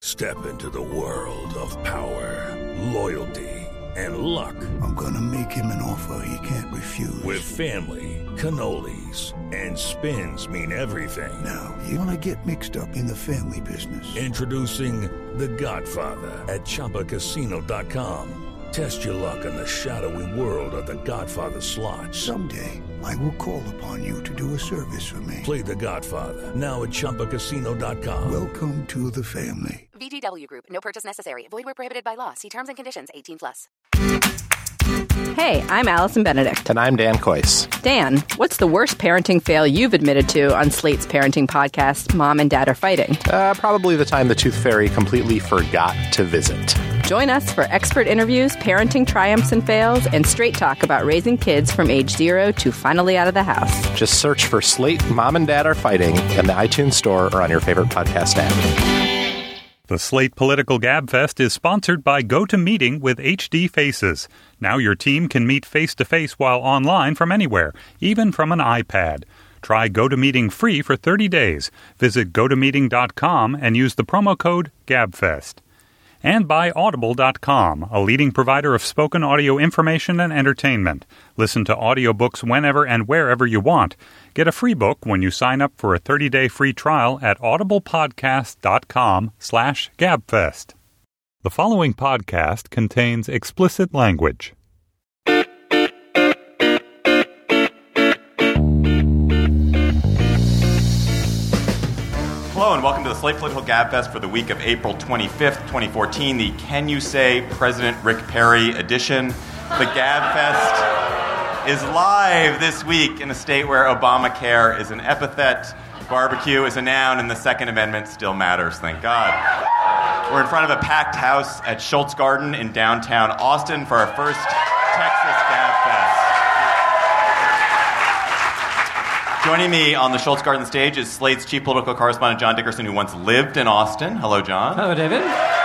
Step into the world of power, loyalty, and luck. I'm gonna make him an offer he can't refuse. With family, cannolis, and spins mean everything. Now, you wanna get mixed up in the family business. Introducing The Godfather at ChumbaCasino.com. Test your luck in the shadowy world of The Godfather slot. Someday, I will call upon you to do a service for me. Play The Godfather, now at ChumbaCasino.com. Welcome to the family. VGW Group. No purchase necessary. Void where prohibited by law. See terms and conditions. 18+. Hey, I'm Allison Benedict. And I'm Dan Kois. Dan, what's the worst parenting fail you've admitted to on Slate's parenting podcast, Mom and Dad Are Fighting? Probably the time the Tooth Fairy completely forgot to visit. Join us for expert interviews, parenting triumphs and fails, and straight talk about raising kids from age 0 to finally out of the house. Just search for Slate Mom and Dad Are Fighting in the iTunes Store or on your favorite podcast app. The Slate Political Gabfest is sponsored by GoToMeeting with HD Faces. Now your team can meet face-to-face while online from anywhere, even from an iPad. Try GoToMeeting free for 30 days. Visit GoToMeeting.com and use the promo code GABFEST. And by Audible.com, a leading provider of spoken audio information and entertainment. Listen to audiobooks whenever and wherever you want. Get a free book when you sign up for a 30-day free trial at audiblepodcast.com/gabfest. The following podcast contains explicit language. Hello and welcome to the Slate Political Gabfest for the week of April 25th, 2014, the Can You Say President Rick Perry edition. The Gabfest is live this week in a state where Obamacare is an epithet, barbecue is a noun, and the Second Amendment still matters, thank God. We're in front of a packed house at Schultz Garden in downtown Austin for our first Texas Gabfest. Joining me on the Schultz Garden stage is Slate's chief political correspondent, John Dickerson, who once lived in Austin. Hello, John. Hello, David.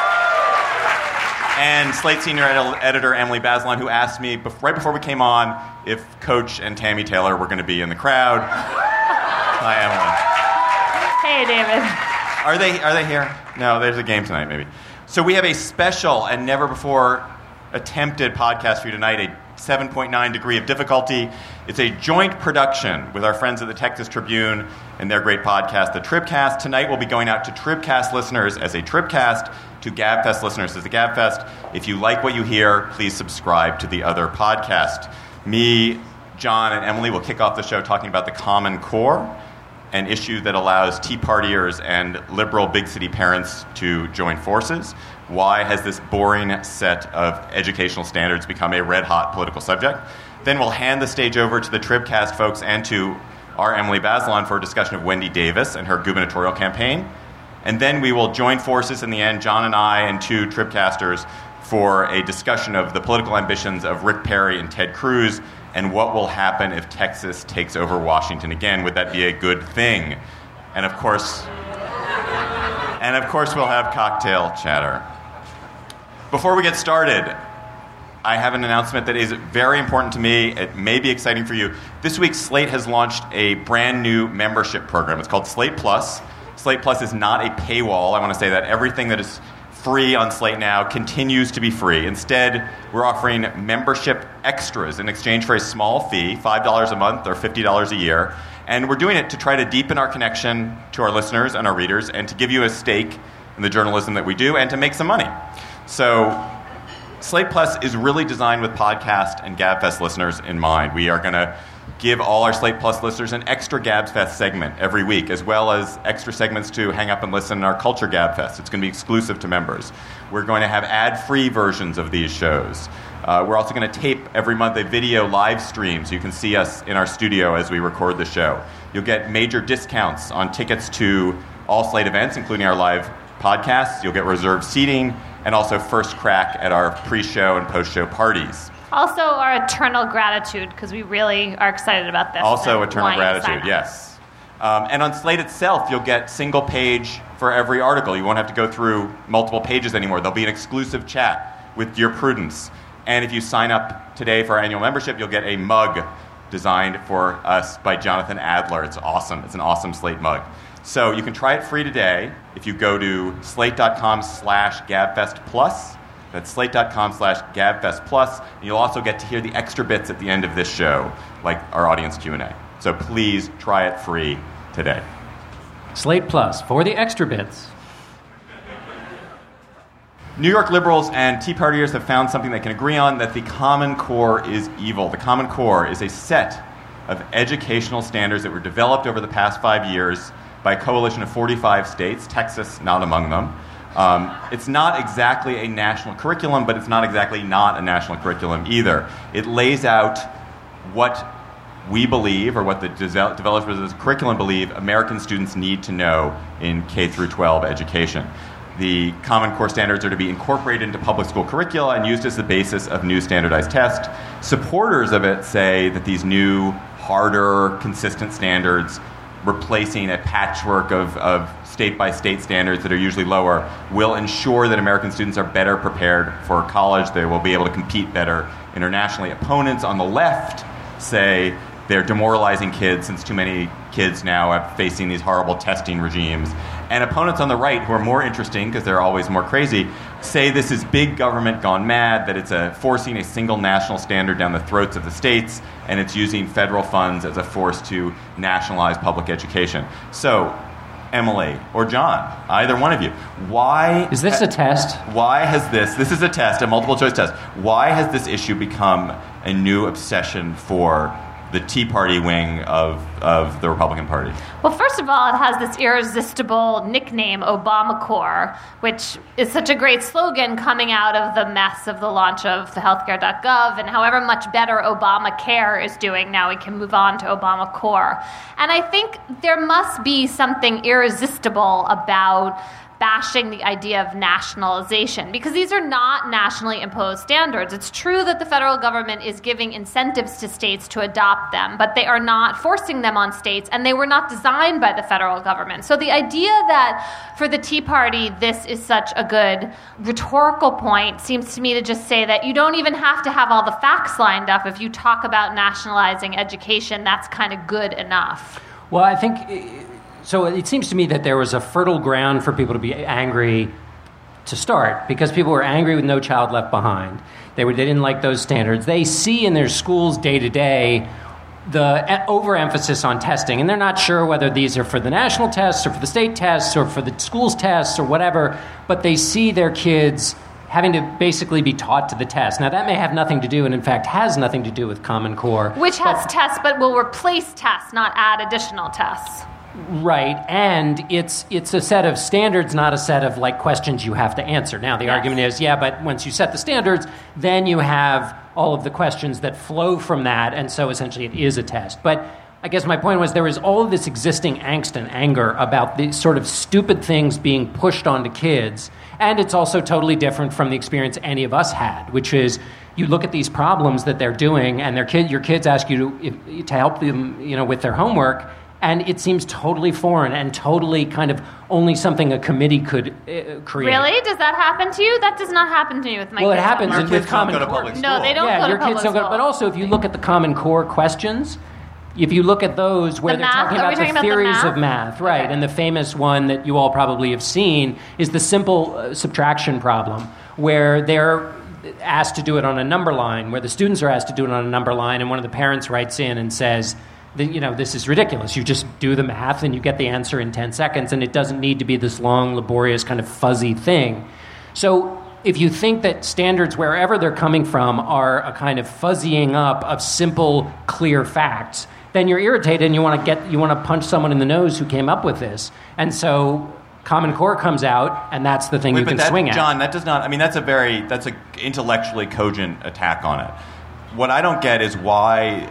And Slate senior editor Emily Bazelon, who asked me right before we came on if Coach and Tammy Taylor were going to be in the crowd. Hi, Emily. Hey, David. Are they here? No, there's a game tonight, maybe. So we have a special and never before attempted podcast for you tonight, a 7.9 degree of difficulty. It's a joint production with our friends at the Texas Tribune and their great podcast, The Tribcast. Tonight we'll be going out to Tribcast listeners as a Tribcast, to Gabfest listeners as a Gabfest. If you like what you hear, please subscribe to the other podcast. Me, John, and Emily will kick off the show talking about the Common Core, an issue that allows Tea Partiers and liberal big city parents to join forces. Why has this boring set of educational standards become a red-hot political subject? Then we'll hand the stage over to the Tribcast folks and to our Emily Bazelon for a discussion of Wendy Davis and her gubernatorial campaign. And then we will join forces in the end, John and I and two Tribcasters, for a discussion of the political ambitions of Rick Perry and Ted Cruz and what will happen if Texas takes over Washington again. Would that be a good thing? And of course, we'll have cocktail chatter. Before we get started, I have an announcement that is very important to me. It may be exciting for you. This week, Slate has launched a brand new membership program. It's called Slate Plus. Slate Plus is not a paywall. I want to say that everything that is free on Slate now continues to be free. Instead, we're offering membership extras in exchange for a small fee, $5 a month or $50 a year. And we're doing it to try to deepen our connection to our listeners and our readers and to give you a stake in the journalism that we do and to make some money. So Slate Plus is really designed with podcast and Gabfest listeners in mind. We are going to give all our Slate Plus listeners an extra Gabfest segment every week, as well as extra segments to hang up and listen in our Culture Gabfest. It's going to be exclusive to members. We're going to have ad-free versions of these shows. We're also going to tape every month a video live stream so you can see us in our studio as we record the show. You'll get major discounts on tickets to all Slate events, including our live podcasts. You'll get reserved seating and also first crack at our pre-show and post-show parties. Also, our eternal gratitude, because we really are excited about this. Also, eternal gratitude, yes. And on Slate itself, you'll get single page for every article. You won't have to go through multiple pages anymore. There'll be an exclusive chat with Dear Prudence. And if you sign up today for our annual membership, you'll get a mug designed for us by Jonathan Adler. It's awesome. It's an awesome Slate mug. So you can try it free today if you go to slate.com/GabFestPlus. That's slate.com/GabFestPlus. And you'll also get to hear the extra bits at the end of this show, like our audience Q&A. So please try it free today. Slate Plus for the extra bits. New York liberals and Tea Partiers have found something they can agree on, that the Common Core is evil. The Common Core is a set of educational standards that were developed over the past 5 years by a coalition of 45 states, Texas not among them. It's not exactly a national curriculum, but it's not exactly not a national curriculum either. It lays out what we believe, or what the developers of this curriculum believe, American students need to know in K through 12 education. The Common Core standards are to be incorporated into public school curricula and used as the basis of new standardized tests. Supporters of it say that these new, harder, consistent standards, replacing a patchwork of state-by-state standards that are usually lower, will ensure that American students are better prepared for college. They will be able to compete better internationally. Opponents on the left say they're demoralizing kids, since too many kids now are facing these horrible testing regimes. And opponents on the right, who are more interesting because they're always more crazy, say this is big government gone mad, that it's forcing a single national standard down the throats of the states, and it's using federal funds as a force to nationalize public education. So, Emily or John, either one of you, why... Is this a test? Why has this is a test, a multiple choice test. Why has this issue become a new obsession for the Tea Party wing of the Republican Party? Well, first of all, it has this irresistible nickname, Obamacore, which is such a great slogan coming out of the mess of the launch of the healthcare.gov, and however much better Obamacare is doing, now we can move on to Obamacore. And I think there must be something irresistible about bashing the idea of nationalization, because these are not nationally imposed standards. It's true that the federal government is giving incentives to states to adopt them, but they are not forcing them on states, and they were not designed by the federal government. So the idea that for the Tea Party this is such a good rhetorical point seems to me to just say that you don't even have to have all the facts lined up. If you talk about nationalizing education, that's kind of good enough. Well, I think... So it seems to me that there was a fertile ground for people to be angry to start, because people were angry with No Child Left Behind. They didn't like those standards. They see in their schools day to day the overemphasis on testing, and they're not sure whether these are for the national tests or for the state tests or for the schools tests or whatever, but they see their kids having to basically be taught to the test. Now, that may have nothing to do, and in fact has nothing to do with Common Core. Which has tests, but will replace tests, not add additional tests. Right, and it's a set of standards, not a set of questions you have to answer. Now, the argument is, but once you set the standards, then you have all of the questions that flow from that, and so essentially it is a test. But I guess my point was there is all of this existing angst and anger about the sort of stupid things being pushed onto kids, and it's also totally different from the experience any of us had, which is you look at these problems that they're doing, and your kids ask you to help them, with their homework. And it seems totally foreign and totally kind of only something a committee could create. Really? Does that happen to you? That does not happen to me with my kids. Well, it happens with Common Core. No, they don't go to public school. But also, if you look at the Common Core questions, if you look at those where they're talking about the theories of math, right, and the famous one that you all probably have seen is the simple subtraction problem, where they're asked to do it on a number line, where the students are asked to do it on a number line, and one of the parents writes in and says, this is ridiculous. You just do the math and you get the answer in 10 seconds, and it doesn't need to be this long, laborious, kind of fuzzy thing. So if you think that standards, wherever they're coming from, are a kind of fuzzying up of simple, clear facts, then you're irritated and you want to punch someone in the nose who came up with this. And so Common Core comes out, and that's the thing you can swing at. John, that does not... I mean, that's a intellectually cogent attack on it. What I don't get is why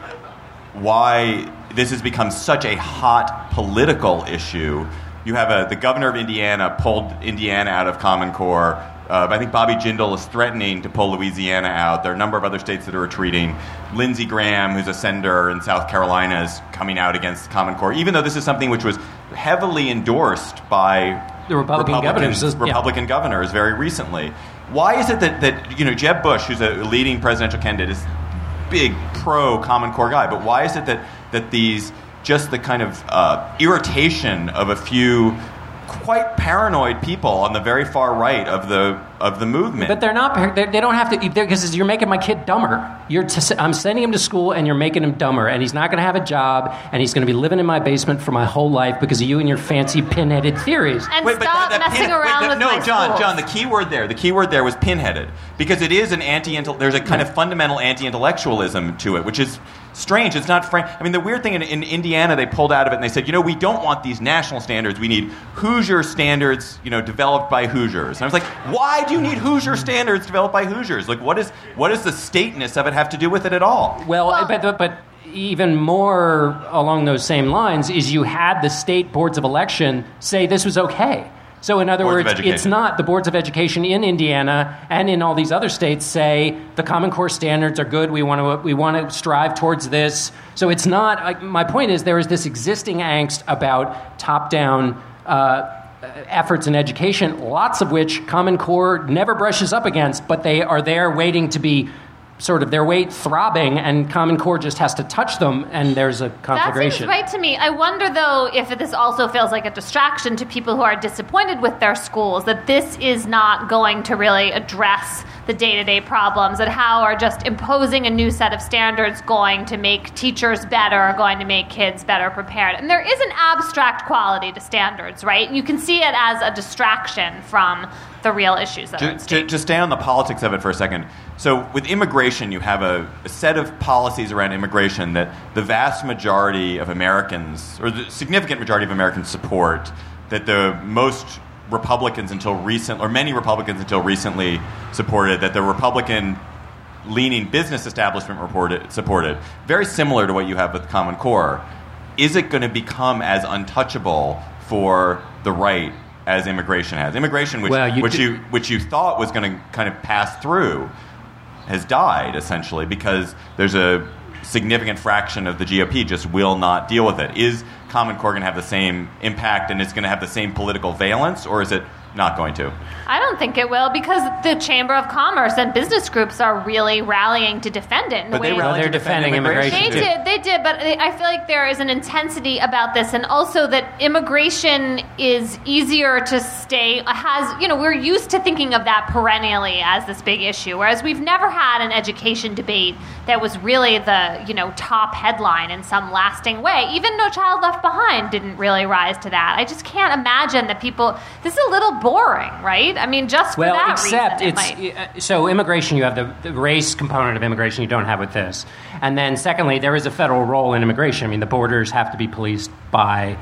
this has become such a hot political issue. You have the governor of Indiana pulled Indiana out of Common Core. I think Bobby Jindal is threatening to pull Louisiana out. There are a number of other states that are retreating. Lindsey Graham, who's a senator in South Carolina, is coming out against Common Core, even though this is something which was heavily endorsed by the Republican governors very recently. Why is it that Jeb Bush, who's a leading presidential candidate, is big pro Common Core guy, but why is it that these just the kind of irritation of a few quite paranoid people on the very far right of the movement. But they're not. They don't have to, because you're making my kid dumber. I'm sending him to school, and you're making him dumber, and he's not going to have a job, and he's going to be living in my basement for my whole life because of you and your fancy pinheaded theories. And stop messing around with my schools. John, the key word there was pinheaded, because it is an there's a kind of fundamental anti-intellectualism to it, which is strange. It's not frank. I mean, the weird thing in Indiana, they pulled out of it and they said, we don't want these national standards. We need Hoosier standards, developed by Hoosiers. And I was like, why do you need Hoosier standards developed by Hoosiers? Like, what is the stateness of it have to do with it at all? Well, but even more along those same lines is you had the state boards of election say this was okay. So in other words, it's not the boards of education in Indiana and in all these other states say the Common Core standards are good. We want to strive towards this. So it's not. My point is there is this existing angst about top-down efforts in education, lots of which Common Core never brushes up against, but they are there waiting to be sort of their weight throbbing, and Common Core just has to touch them, and there's a conflagration. That seems right to me. I wonder, though, if this also feels like a distraction to people who are disappointed with their schools, that this is not going to really address the day-to-day problems, and how are just imposing a new set of standards going to make teachers better, going to make kids better prepared. And there is an abstract quality to standards, right? You can see it as a distraction from the real issues that are at stake. Just stay on the politics of it for a second. So with immigration, you have a set of policies around immigration that the vast majority of Americans, or the significant majority of Americans, support, that the most Republicans many Republicans until recently supported, that the Republican-leaning business establishment supported. Very similar to what you have with Common Core. Is it going to become as untouchable for the right as immigration has? Immigration, which you thought was going to kind of pass through, has died, essentially, because there's a significant fraction of the GOP just will not deal with it. Is Common Core going to have the same impact, and it's going to have the same political valence, or is it not going to? I don't think it will, because the Chamber of Commerce and business groups are really rallying to defend it. They're defending immigration. They did, but I feel like there is an intensity about this, and also that immigration is easier to we're used to thinking of that perennially as this big issue, whereas we've never had an education debate that was really the, top headline in some lasting way. Even No Child Left Behind didn't really rise to that. I just can't imagine that this is a little boring, right? I mean, just for that reason. So immigration, you have the race component of immigration you don't have with this. And then secondly, there is a federal role in immigration. I mean, the borders have to be policed by,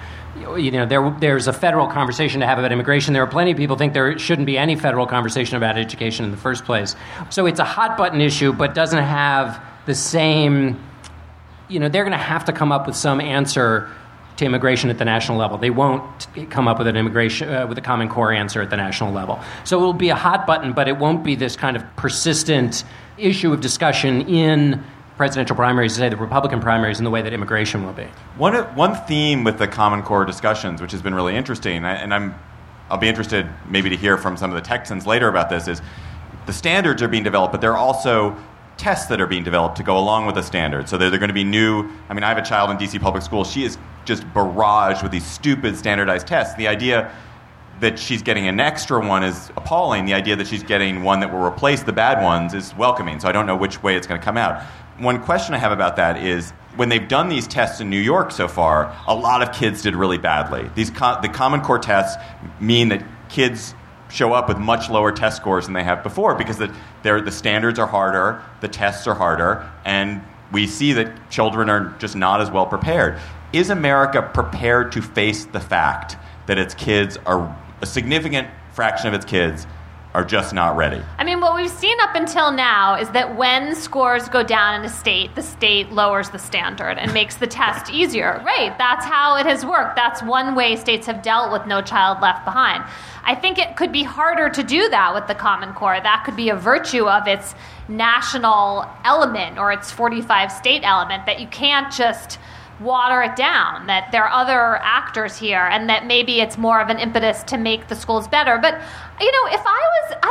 there's a federal conversation to have about immigration. There are plenty of people who think there shouldn't be any federal conversation about education in the first place. So it's a hot button issue, but doesn't have the same, they're going to have to come up with some answer to immigration at the national level. They won't come up with an with a Common Core answer at the national level. So it will be a hot button, but it won't be this kind of persistent issue of discussion in presidential primaries, say the Republican primaries, in the way that immigration will be. One theme with the Common Core discussions, which has been really interesting, and I'll be interested maybe to hear from some of the Texans later about this, is the standards are being developed, but there are also tests that are being developed to go along with the standards. So they're going to be new. I mean, I have a child in D.C. public schools. She is just barraged with these stupid standardized tests. The idea that she's getting an extra one is appalling. The idea that she's getting one that will replace the bad ones is welcoming. So I don't know which way it's going to come out. One question I have about that is, when they've done these tests in New York so far, a lot of kids did really badly. The Common Core tests mean that kids show up with much lower test scores than they have before, because the standards are harder, the tests are harder, and we see that children are just not as well prepared. Is America prepared to face the fact that its kids are, a significant fraction of its kids are just not ready? I mean, what we've seen up until now is that when scores go down in a state, the state lowers the standard and makes the test easier. Right, that's how it has worked. That's one way states have dealt with No Child Left Behind. I think it could be harder to do that with the Common Core. That could be a virtue of its national element or its 45-state element, that you can't just water it down, that there are other actors here, and that maybe it's more of an impetus to make the schools better. But, I don't think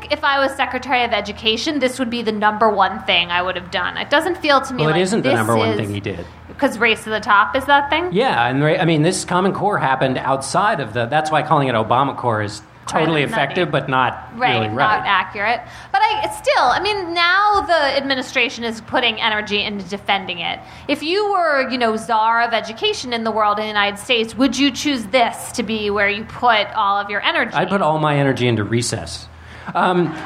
think if I was Secretary of Education, this would be the number one thing I would have done. It doesn't feel to me like it isn't the number one thing he did. Because Race to the Top is that thing? Yeah, and I mean, this Common Core happened outside of that's why calling it Obamacare is totally effective, but not really right. Not accurate. But now the administration is putting energy into defending it. If you were, czar of education in the world in the United States, would you choose this to be where you put all of your energy? I'd put all my energy into recess. Yes,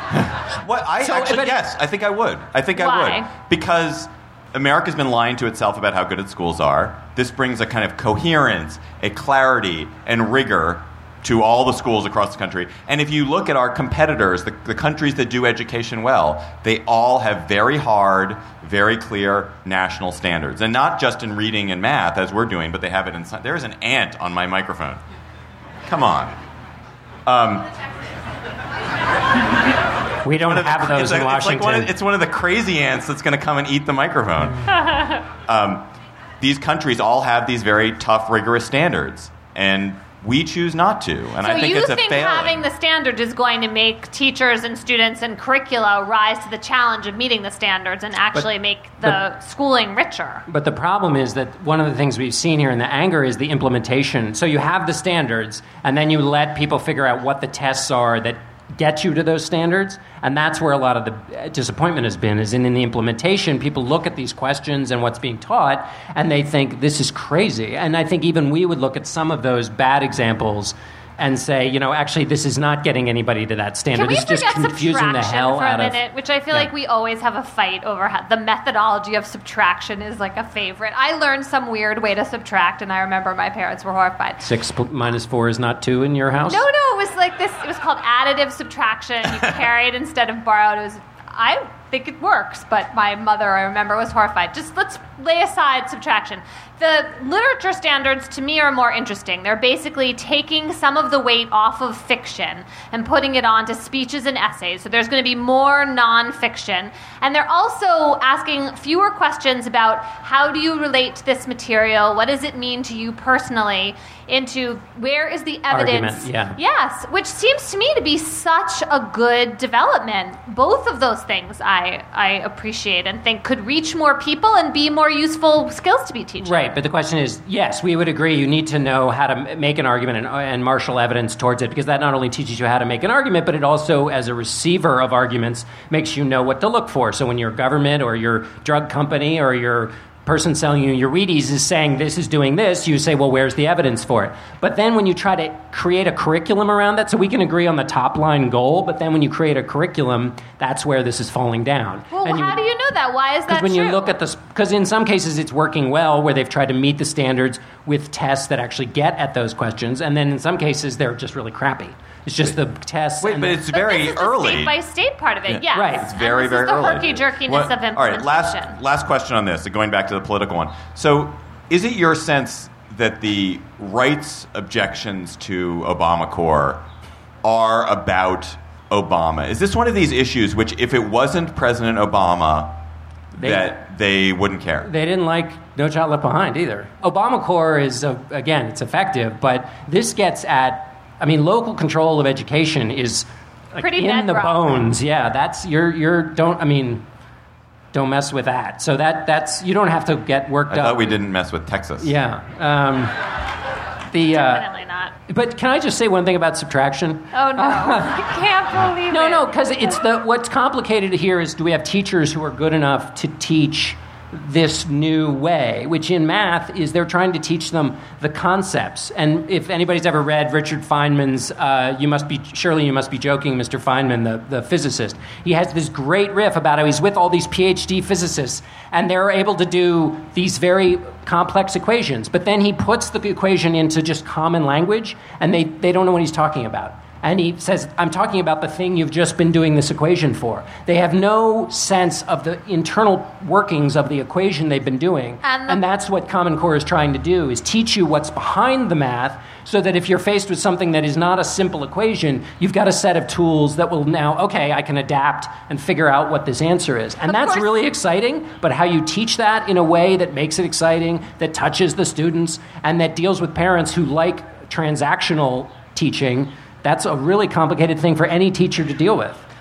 I think I would. Why? Would. Because America's been lying to itself about how good its schools are. This brings a kind of coherence, a clarity, and rigor to all the schools across the country. And if you look at our competitors, the countries that do education well, they all have very hard, very clear national standards. And not just in reading and math, as we're doing, but they have it in science. There's an ant on my microphone. Come on. We don't have those in Washington. It's one of the crazy ants that's going to come and eat the microphone. These countries all have these very tough, rigorous standards. And we choose not to, and I think it's a failing. So you think having the standard is going to make teachers and students and curricula rise to the challenge of meeting the standards and actually make the schooling richer? But the problem is that one of the things we've seen here in the anger is the implementation. So you have the standards, and then you let people figure out what the tests are that get you to those standards, and that's where a lot of the disappointment has been, is in the implementation. People look at these questions and what's being taught, and they think, this is crazy. And I think even we would look at some of those bad examples and say, actually, this is not getting anybody to that standard. It's just confusing the hell out of it. For a minute, which I feel like we always have a fight over the methodology of subtraction is like a favorite. I learned some weird way to subtract, and I remember my parents were horrified. 6 minus 4 is not 2 in your house? No, it was like this. It was called additive subtraction. You carried instead of borrowed. I think it works, but my mother, I remember, was horrified. Just let's lay aside subtraction. The literature standards, to me, are more interesting. They're basically taking some of the weight off of fiction and putting it onto speeches and essays. So there's going to be more nonfiction. And they're also asking fewer questions about how do you relate to this material, what does it mean to you personally, into where is the evidence. Argument, yeah. Yes, which seems to me to be such a good development. Both of those things I appreciate and think could reach more people and be more useful skills to be teaching. Right, but the question is, yes, we would agree you need to know how to make an argument and marshal evidence towards it, because that not only teaches you how to make an argument, but it also, as a receiver of arguments, makes you know what to look for. So when your government or your drug company or your person selling you your Wheaties is saying this is doing this, you say, well, where's the evidence for it? But then when you try to create a curriculum around that, so we can agree on the top line goal, but then when you create a curriculum, that's where this is falling down. Well, how do you know that? Why is that true? Because when you look at this, because in some cases it's working well, where they've tried to meet the standards with tests that actually get at those questions, and then in some cases they're just really crappy. It's just the tests. Wait, but it's very early. State by state part of it, yes. Right. It's very early. The herky-jerkiness of implementation. All right, last question on this, going back to the political one. So is it your sense that the rights objections to Obamacare are about Obama? Is this one of these issues which, if it wasn't President Obama, that they wouldn't care? They didn't like No Child Left Behind either. Obamacare is, again, it's effective, but this gets at, local control of education is pretty in the bones. Yeah, that's don't mess with that. So that's you don't have to get worked up. I thought we didn't mess with Texas. Yeah. Definitely not. But can I just say one thing about subtraction? Oh no, I can't believe it. No, because what's complicated here is, do we have teachers who are good enough to teach this new way, which in math is they're trying to teach them the concepts. And if anybody's ever read Richard Feynman's You Must Be Joking, Mr. Feynman, the physicist, he has this great riff about how he's with all these PhD physicists and they're able to do these very complex equations, but then he puts the equation into just common language and they don't know what he's talking about. And he says, I'm talking about the thing you've just been doing this equation for. They have no sense of the internal workings of the equation they've been doing. And that's what Common Core is trying to do, is teach you what's behind the math, so that if you're faced with something that is not a simple equation, you've got a set of tools that will now, okay, I can adapt and figure out what this answer is. And that's really exciting, but how you teach that in a way that makes it exciting, that touches the students, and that deals with parents who like transactional teaching, that's a really complicated thing for any teacher to deal with.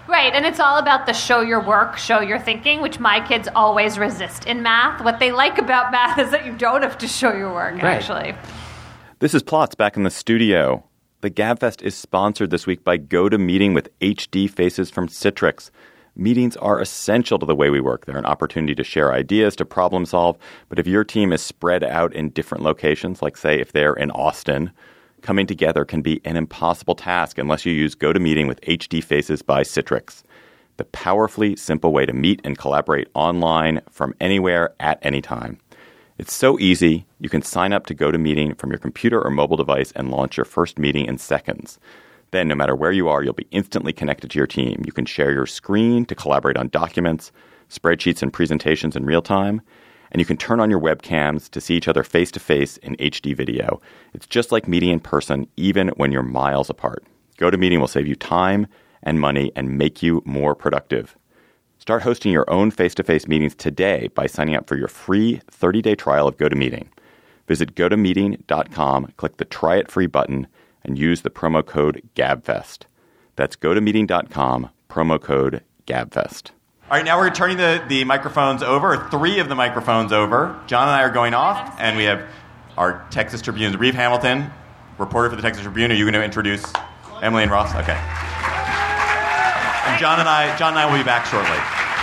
Right, and it's all about the show your work, show your thinking, which my kids always resist in math. What they like about math is that you don't have to show your work, actually. This is Plots back in the studio. The GabFest is sponsored this week by GoToMeeting with HD Faces from Citrix. Meetings are essential to the way we work. They're an opportunity to share ideas, to problem solve. But if your team is spread out in different locations, like say if they're in Austin, coming together can be an impossible task unless you use GoToMeeting with HD Faces by Citrix. The powerfully simple way to meet and collaborate online from anywhere at any time. It's so easy. You can sign up to GoToMeeting from your computer or mobile device and launch your first meeting in seconds. Then, no matter where you are, you'll be instantly connected to your team. You can share your screen to collaborate on documents, spreadsheets, and presentations in real time. And you can turn on your webcams to see each other face-to-face in HD video. It's just like meeting in person, even when you're miles apart. GoToMeeting will save you time and money and make you more productive. Start hosting your own face-to-face meetings today by signing up for your free 30-day trial of GoToMeeting. Visit GoToMeeting.com, click the Try It Free button, and use the promo code GABFEST. That's GoToMeeting.com, promo code GABFEST. All right, now we're turning the microphones over, 3 of the microphones over. John and I are going off, and we have our Texas Tribune's Reeve Hamilton, reporter for the Texas Tribune. Are you going to introduce Emily and Ross? Okay. And John and I will be back shortly.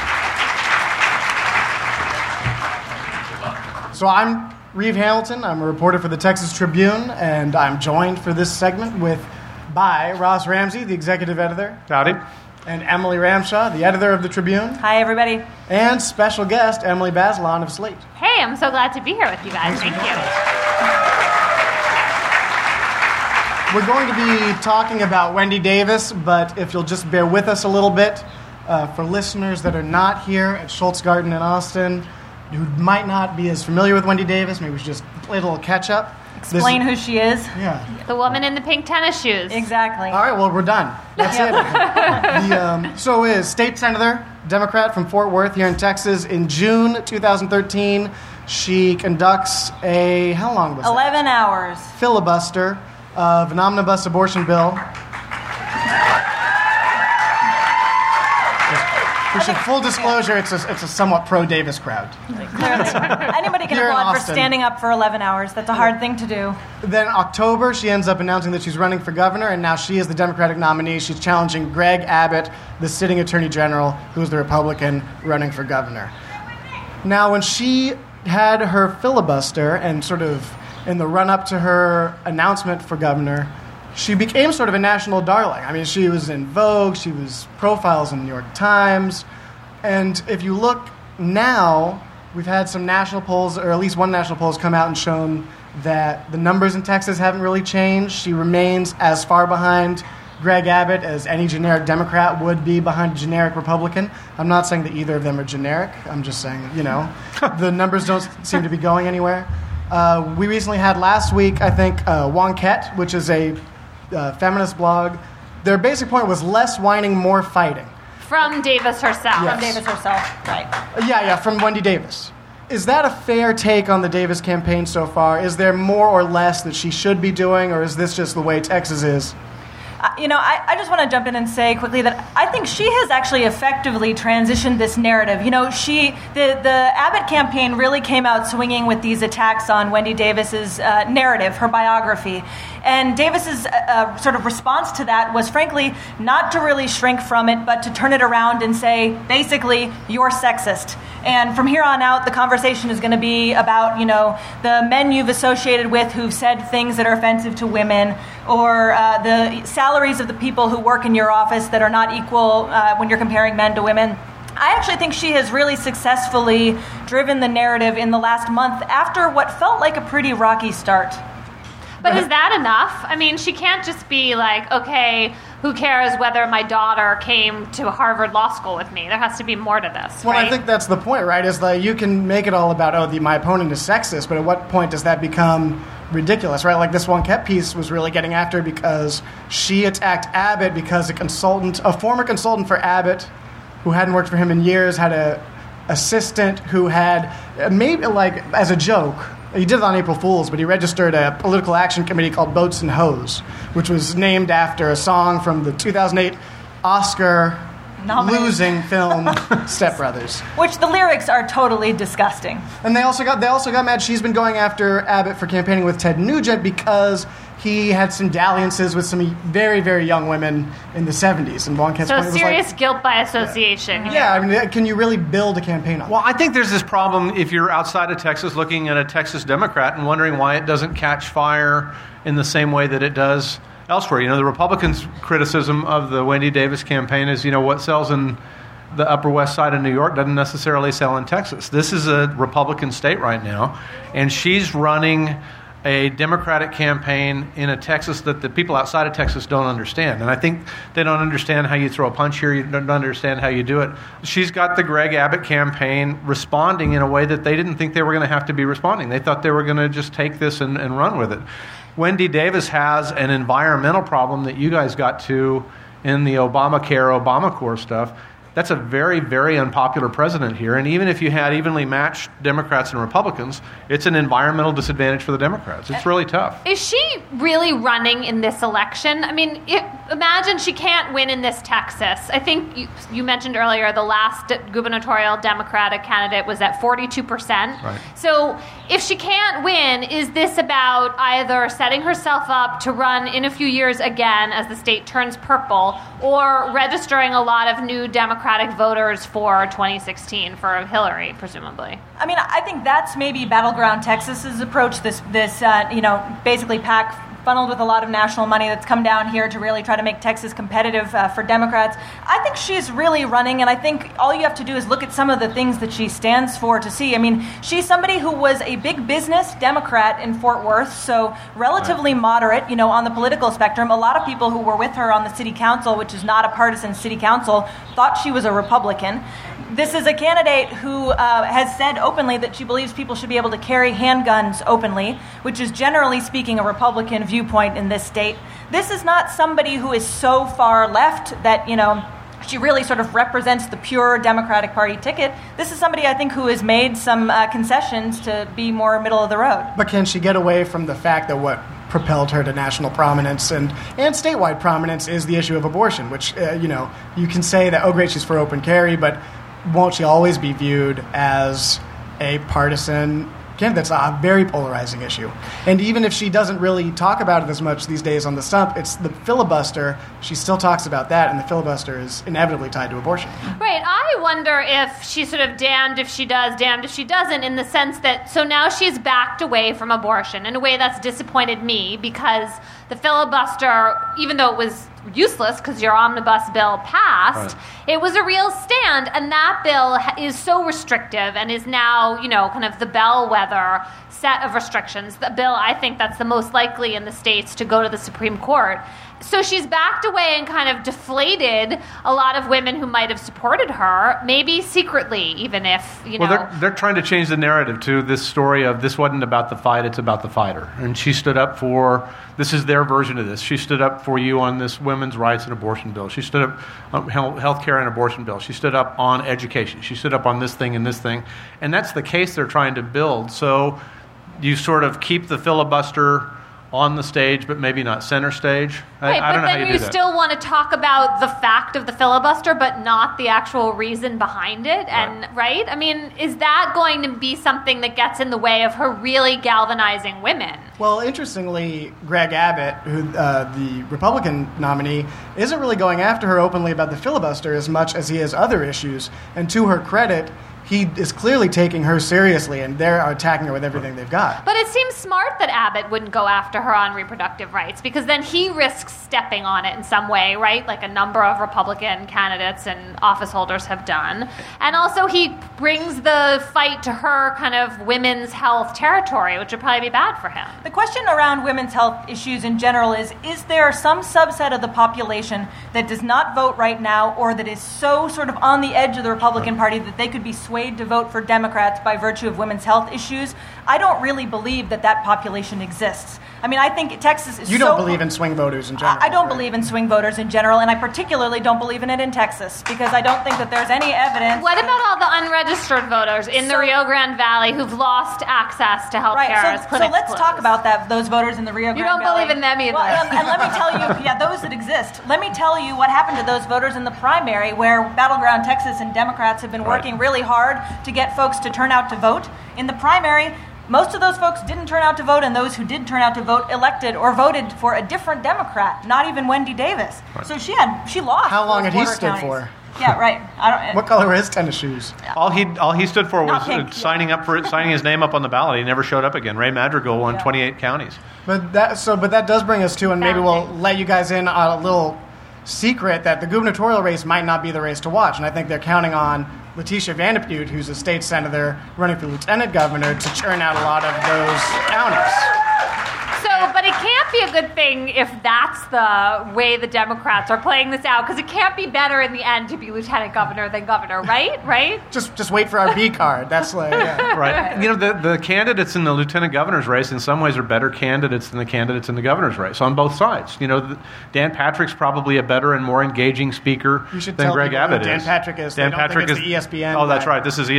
So I'm Reeve Hamilton. I'm a reporter for the Texas Tribune, and I'm joined for this segment by Ross Ramsey, the executive editor. Howdy. And Emily Ramshaw, the editor of the Tribune. Hi, everybody. And special guest, Emily Bazelon of Slate. Hey, I'm so glad to be here with you guys. Thank you. We're going to be talking about Wendy Davis, but if you'll just bear with us a little bit, for listeners that are not here at Schultz Garden in Austin, who might not be as familiar with Wendy Davis, maybe we should just play a little catch-up. Explain who she is. Yeah. The woman in the pink tennis shoes. Exactly. All right, well, we're done. That's it. So is state senator, Democrat from Fort Worth here in Texas. In June 2013, she conducts how long was 11 hours. Filibuster of an omnibus abortion bill. Full disclosure, it's a somewhat pro-Davis crowd. Clearly. Anybody can applaud for standing up for 11 hours. That's a hard thing to do. Then October, she ends up announcing that she's running for governor, and now she is the Democratic nominee. She's challenging Greg Abbott, the sitting attorney general, who's the Republican running for governor. Now, when she had her filibuster and sort of in the run-up to her announcement for governor, she became sort of a national darling. I mean, she was in Vogue, she was profiles in the New York Times, and if you look now, we've had some national polls, or at least one national poll has come out and shown that the numbers in Texas haven't really changed. She remains as far behind Greg Abbott as any generic Democrat would be behind a generic Republican. I'm not saying that either of them are generic. I'm just saying, the numbers don't seem to be going anywhere. We recently had last week, I think, Wonkette, which is a feminist blog. Their basic point was less whining, more fighting. From Davis herself. Yes. From Davis herself, right. Yeah, from Wendy Davis. Is that a fair take on the Davis campaign so far? Is there more or less that she should be doing, or is this just the way Texas is? I just want to jump in and say quickly that I think she has actually effectively transitioned this narrative. The Abbott campaign really came out swinging with these attacks on Wendy Davis's narrative, her biography. And Davis's sort of response to that was, frankly, not to really shrink from it, but to turn it around and say, basically, you're sexist. And from here on out, the conversation is going to be about, the men you've associated with who've said things that are offensive to women, or the salaries of the people who work in your office that are not equal when you're comparing men to women. I actually think she has really successfully driven the narrative in the last month after what felt like a pretty rocky start. But is that enough? I mean, she can't just be like, okay, who cares whether my daughter came to Harvard Law School with me? There has to be more to this, Well, right? I think that's the point, right? Is like you can make it all about, my opponent is sexist, but at what point does that become ridiculous, right? Like this Wonkette piece was really getting after because she attacked Abbott because a former consultant for Abbott who hadn't worked for him in years, had an assistant who had, maybe like as a joke, he did it on April Fool's, but he registered a political action committee called Boats and Hoes, which was named after a song from the 2008 Oscar losing film Step Brothers, which the lyrics are totally disgusting. And they also got mad. She's been going after Abbott for campaigning with Ted Nugent because he had some dalliances with some very, very young women in the 70s. And Blomkamp's point was serious guilt by association. Yeah, I mean, can you really build a campaign on that? Well, I think there's this problem if you're outside of Texas looking at a Texas Democrat and wondering why it doesn't catch fire in the same way that it does elsewhere. You know, the Republicans' criticism of the Wendy Davis campaign is, what sells in the Upper West Side of New York doesn't necessarily sell in Texas. This is a Republican state right now, and she's running a Democratic campaign in a Texas that the people outside of Texas don't understand. And I think they don't understand how you throw a punch here. You don't understand how you do it. She's got the Greg Abbott campaign responding in a way that they didn't think they were going to have to be responding. They thought they were going to just take this and run with it. Wendy Davis has an environmental problem that you guys got to in the Obamacare stuff. That's a very, very unpopular president here. And even if you had evenly matched Democrats and Republicans, it's an environmental disadvantage for the Democrats. It's really tough. Is she really running in this election? I mean, imagine she can't win in this Texas. I think you mentioned earlier the last gubernatorial Democratic candidate was at 42%. Right. So if she can't win, is this about either setting herself up to run in a few years again as the state turns purple, or registering a lot of new Democratic voters for 2016 for Hillary, presumably? I mean, I think that's maybe Battleground Texas's approach. This basically PAC funneled with a lot of national money that's come down here to really try to make Texas competitive for Democrats. I think she's really running, and I think all you have to do is look at some of the things that she stands for to see. I mean, she's somebody who was a big business Democrat in Fort Worth, so relatively moderate, on the political spectrum. A lot of people who were with her on the city council, which is not a partisan city council, thought she was a Republican. This is a candidate who has said openly that she believes people should be able to carry handguns openly, which is generally speaking a Republican viewpoint in this state. This is not somebody who is so far left that, she really sort of represents the pure Democratic Party ticket. This is somebody, I think, who has made some concessions to be more middle of the road. But can she get away from the fact that what propelled her to national prominence and statewide prominence is the issue of abortion, which, you can say that, oh, great, she's for open carry, but won't she always be viewed as a partisan candidate? That's a very polarizing issue. And even if she doesn't really talk about it as much these days on the stump, it's the filibuster. She still talks about that, and the filibuster is inevitably tied to abortion. Right. I wonder if she's sort of damned if she does, damned if she doesn't, in the sense that, so now she's backed away from abortion in a way that's disappointed me, because the filibuster, even though it was useless because your omnibus bill passed, it was a real stand, and that bill is so restrictive and is now, kind of the bellwether set of restrictions. The bill, I think that's the most likely in the states to go to the Supreme Court. So she's backed away and kind of deflated a lot of women who might have supported her, maybe secretly, even if, Well, they're trying to change the narrative to this story of this wasn't about the fight, it's about the fighter. And she stood up for, this is their version of this. She stood up for you on this women's rights and abortion bill. She stood up on health care and abortion bill. She stood up on education. She stood up on this thing and this thing. And that's the case they're trying to build. So you sort of keep the filibuster on the stage, but maybe not center stage. Right, I don't know how you do that. But then you still want to talk about the fact of the filibuster, but not the actual reason behind it. And right? I mean, is that going to be something that gets in the way of her really galvanizing women? Well, interestingly, Greg Abbott, who the Republican nominee, isn't really going after her openly about the filibuster as much as he is other issues. And to her credit, he is clearly taking her seriously, and they're attacking her with everything they've got. But it seems smart that Abbott wouldn't go after her on reproductive rights, because then he risks stepping on it in some way, right? Like a number of Republican candidates and office holders have done. And also he brings the fight to her kind of women's health territory, which would probably be bad for him. The question around women's health issues in general is there some subset of the population that does not vote right now, or that is so sort of on the edge of the Republican Party that they could be swayed to vote for Democrats by virtue of women's health issues? I don't really believe that population exists. I mean, I think Texas is You don't believe in swing voters in general. I don't believe in swing voters in general, and I particularly don't believe in it in Texas, because I don't think that there's any evidence. What about all the unregistered voters in the Rio Grande Valley who've lost access to health care? Right, so let's talk about those voters in the Rio Grande Valley. You don't believe in them either. Well, and let me tell you, those that exist. Let me tell you what happened to those voters in the primary, where Battleground Texas and Democrats have been working really hard to get folks to turn out to vote. In the primary, most of those folks didn't turn out to vote, and those who did turn out to vote elected or voted for a different Democrat, not even Wendy Davis. Right. So she lost. How long had he stood for? Yeah, right. What color were his tennis shoes? All he stood for was signing his name up on the ballot. He never showed up again. Ray Madrigal won 28 counties. But that does bring us to, and maybe we'll let you guys in on a little secret, that the gubernatorial race might not be the race to watch, and I think they're counting on Letitia Vanderpute, who's a state senator running for lieutenant governor, to churn out a lot of those counties. But it can't be a good thing if that's the way the Democrats are playing this out, because it can't be better in the end to be lieutenant governor than governor, right? Just wait for our B card. That's right. You know, the candidates in the lieutenant governor's race in some ways are better candidates than the candidates in the governor's race on both sides. You know, Dan Patrick's probably a better and more engaging speaker than Greg Abbott is. Dan Patrick is. Dan Patrick is the ESPN. Oh, that's right. This is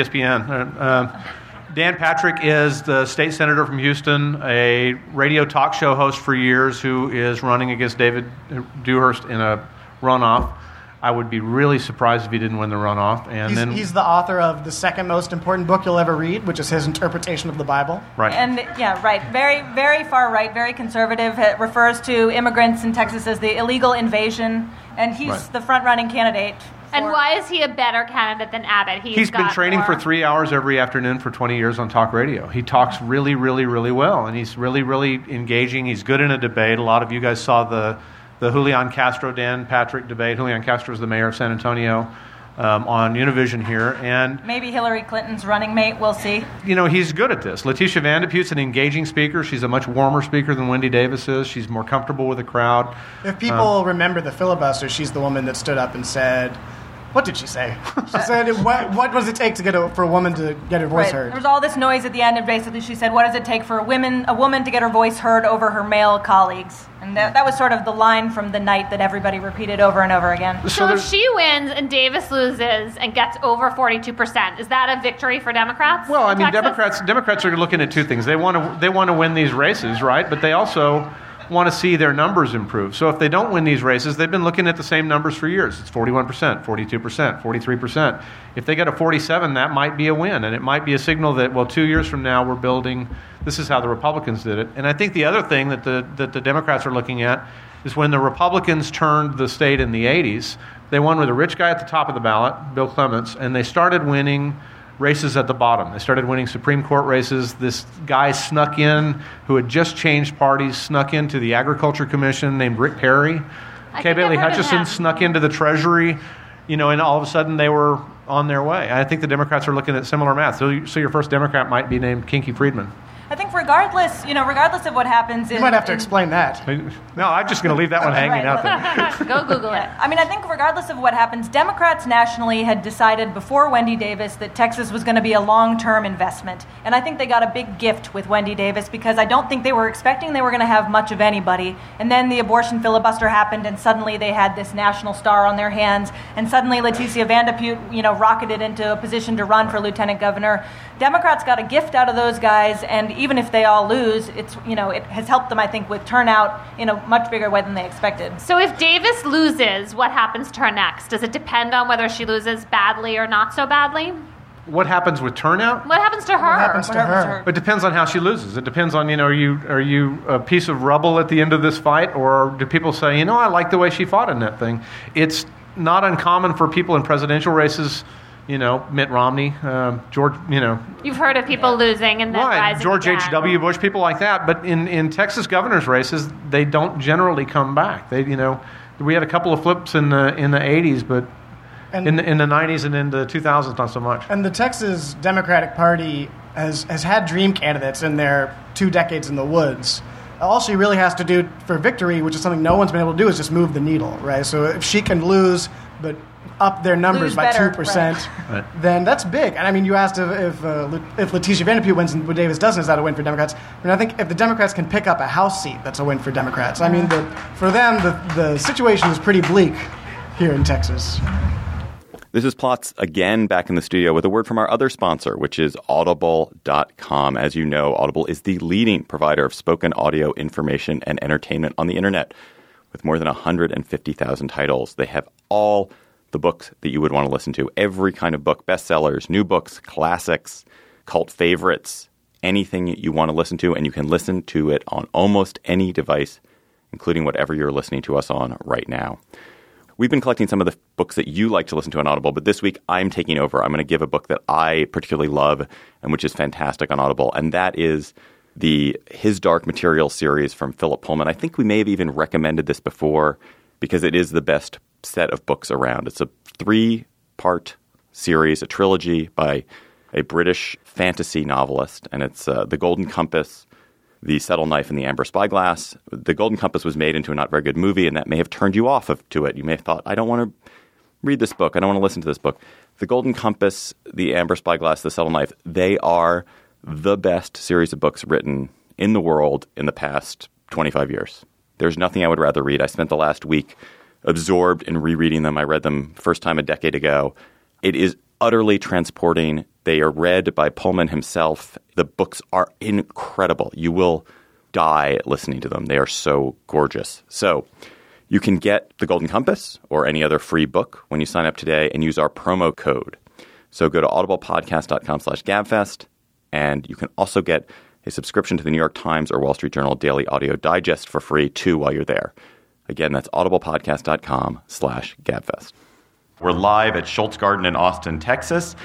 ESPN. Dan Patrick is the state senator from Houston, a radio talk show host for years, who is running against David Dewhurst in a runoff. I would be really surprised if he didn't win the runoff. And he's the author of the second most important book you'll ever read, which is his interpretation of the Bible. Right. And very, very far right, very conservative. It refers to immigrants in Texas as the illegal invasion, and he's the front-running candidate. And why is he a better candidate than Abbott? He's been training for 3 hours every afternoon for 20 years on talk radio. He talks really, really, really well, and he's really, really engaging. He's good in a debate. A lot of you guys saw the Julian Castro-Dan Patrick debate. Julian Castro is the mayor of San Antonio on Univision here. And maybe Hillary Clinton's running mate. We'll see. You know, he's good at this. Letitia Vanderpute's an engaging speaker. She's a much warmer speaker than Wendy Davis is. She's more comfortable with the crowd. If people remember the filibuster, she's the woman that stood up and said... What did she say? She said, what does it take for a woman to get her voice heard? There was all this noise at the end, and basically she said, what does it take for a woman to get her voice heard over her male colleagues? And that was sort of the line from the night that everybody repeated over and over again. So if she wins and Davis loses and gets over 42%, is that a victory for Democrats? Well, I mean, Democrats are looking at two things. They want to win these races, right? But they also want to see their numbers improve. So if they don't win these races, they've been looking at the same numbers for years. It's 41%, 42%, 43%. If they get a 47, that might be a win, and it might be a signal that, 2 years from now we're building, this is how the Republicans did it. And I think the other thing that the Democrats are looking at is when the Republicans turned the state in the 80s, they won with a rich guy at the top of the ballot, Bill Clements, and they started winning races at the bottom. They started winning Supreme Court races. This guy snuck in, who had just changed parties, snuck into the Agriculture Commission named Rick Perry. Kay Bailey Hutchison snuck into the Treasury, and all of a sudden they were on their way. I think the Democrats are looking at similar math. So your first Democrat might be named Kinky Friedman. I think regardless of what happens... You might have to explain that. No, I'm just going to leave that one hanging out there. Go Google it. I mean, I think regardless of what happens, Democrats nationally had decided before Wendy Davis that Texas was going to be a long-term investment. And I think they got a big gift with Wendy Davis, because I don't think they were expecting they were going to have much of anybody. And then the abortion filibuster happened, and suddenly they had this national star on their hands. And suddenly Letitia Vanderpute, rocketed into a position to run for lieutenant governor. Democrats got a gift out of those guys, and even if they all lose, it has helped them, I think, with turnout in a much bigger way than they expected. So if Davis loses, what happens to her next? Does it depend on whether she loses badly or not so badly? What happens with turnout? What happens to her? What happens to her? It depends on how she loses. It depends on, are you a piece of rubble at the end of this fight, or do people say, I like the way she fought in that thing? It's not uncommon for people in presidential races, Mitt Romney, George, You've heard of people losing and then rising George again. H.W. Bush, people like that. But in Texas governor's races, they don't generally come back. They, we had a couple of flips in the 80s, but in the 90s and in the 2000s, not so much. And the Texas Democratic Party has had dream candidates in their 2 decades in the woods. All she really has to do for victory, which is something no one's been able to do, is just move the needle, right? So if she can lose, but up their numbers by 2%, then that's big. And I mean, you asked if Letitia Vanderpute wins and Davis doesn't, is that a win for Democrats? I mean, I think if the Democrats can pick up a House seat, that's a win for Democrats. I mean, for them, the situation is pretty bleak here in Texas. This is Plotz again back in the studio with a word from our other sponsor, which is Audible.com. As you know, Audible is the leading provider of spoken audio information and entertainment on the internet. With more than 150,000 titles, they have all the books that you would want to listen to. Every kind of book, bestsellers, new books, classics, cult favorites, anything you want to listen to, and you can listen to it on almost any device, including whatever you're listening to us on right now. We've been collecting some of the books that you like to listen to on Audible, but this week I'm taking over. I'm going to give a book that I particularly love and which is fantastic on Audible, and that is the His Dark Materials series from Philip Pullman. I think we may have even recommended this before because it is the best set of books around. It's a 3-part series, a trilogy by a British fantasy novelist, and it's The Golden Compass, The Subtle Knife, and The Amber Spyglass. The Golden Compass was made into a not very good movie, and that may have turned you off to it. You may have thought, I don't want to read this book. I don't want to listen to this book. The Golden Compass, The Amber Spyglass, The Subtle Knife, they are the best series of books written in the world in the past 25 years. There's nothing I would rather read. I spent the last week absorbed in rereading them. I read them first time a decade ago. It is utterly transporting. They are read by Pullman himself. The books are incredible. You will die listening to them. They are so gorgeous. So you can get The Golden Compass or any other free book when you sign up today and use our promo code. So go to audiblepodcast.com/gabfest, and you can also get a subscription to the New York Times or Wall Street Journal Daily Audio Digest for free, too, while you're there. Again, that's audiblepodcast.com/gabfest. We're live at Schultz Garden in Austin, Texas.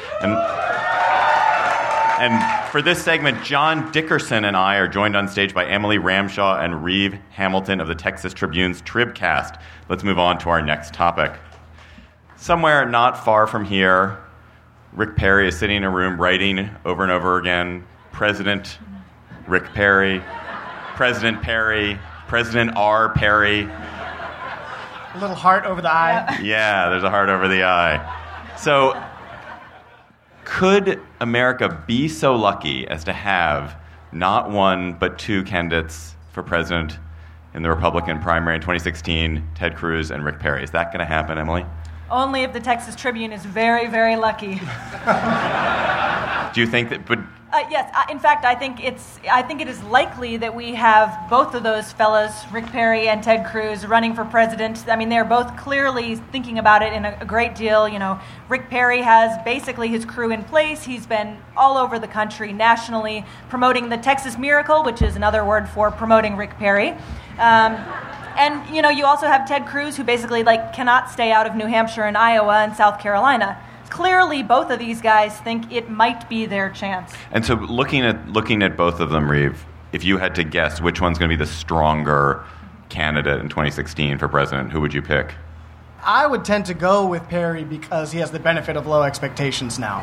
And for this segment, John Dickerson and I are joined on stage by Emily Ramshaw and Reeve Hamilton of the Texas Tribune's Tribcast. Let's move on to our next topic. Somewhere not far from here, Rick Perry is sitting in a room writing over and over again, President Rick Perry, President Perry, President R. Perry. A little heart over the eye. Yeah, there's a heart over the eye. So, could America be so lucky as to have not one but 2 candidates for president in the Republican primary in 2016, Ted Cruz and Rick Perry? Is that going to happen, Emily? Only if the Texas Tribune is very, very lucky. Do you think that? But yes, in fact, I think it is likely that we have both of those fellas, Rick Perry and Ted Cruz, running for president. I mean, they're both clearly thinking about it in a great deal. You know, Rick Perry has basically his crew in place. He's been all over the country, nationally, promoting the Texas Miracle, which is another word for promoting Rick Perry. And, you know, you also have Ted Cruz, who basically, cannot stay out of New Hampshire and Iowa and South Carolina. Clearly, both of these guys think it might be their chance. And so looking at both of them, Reeve, if you had to guess which one's going to be the stronger candidate in 2016 for president, who would you pick? I would tend to go with Perry because he has the benefit of low expectations now.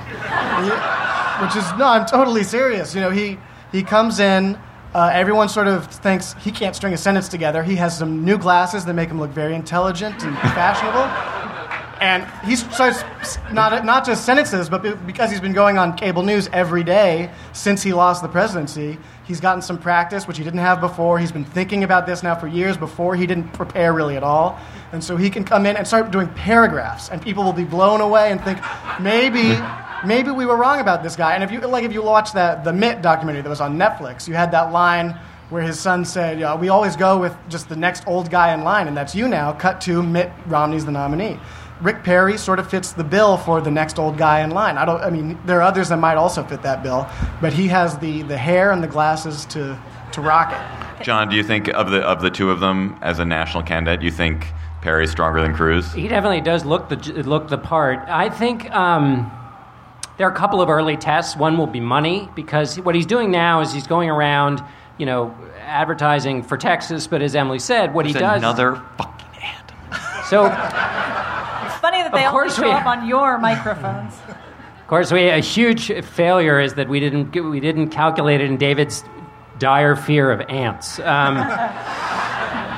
I'm totally serious. You know, he comes in, everyone sort of thinks he can't string a sentence together. He has some new glasses that make him look very intelligent and fashionable. And he starts not just sentences, but because he's been going on cable news every day since he lost the presidency, he's gotten some practice, which he didn't have before. He's been thinking about this now for years. Before, he didn't prepare really at all. And so he can come in and start doing paragraphs, and people will be blown away and think, maybe we were wrong about this guy. And if you watch the Mitt documentary that was on Netflix, you had that line where his son said, we always go with just the next old guy in line, and that's you now. Cut to Mitt Romney's the nominee. Rick Perry sort of fits the bill for the next old guy in line. There are others that might also fit that bill, but he has the hair and the glasses to rock it. John, do you think of the two of them as a national candidate, you think Perry's stronger than Cruz? He definitely does look the part. I think there are a couple of early tests. One will be money, because what he's doing now is he's going around, advertising for Texas. But as Emily said, what he does another fucking ad. So. Funny that they only show up on your microphones. Of course, a huge failure is that we didn't calculate it in David's dire fear of ants.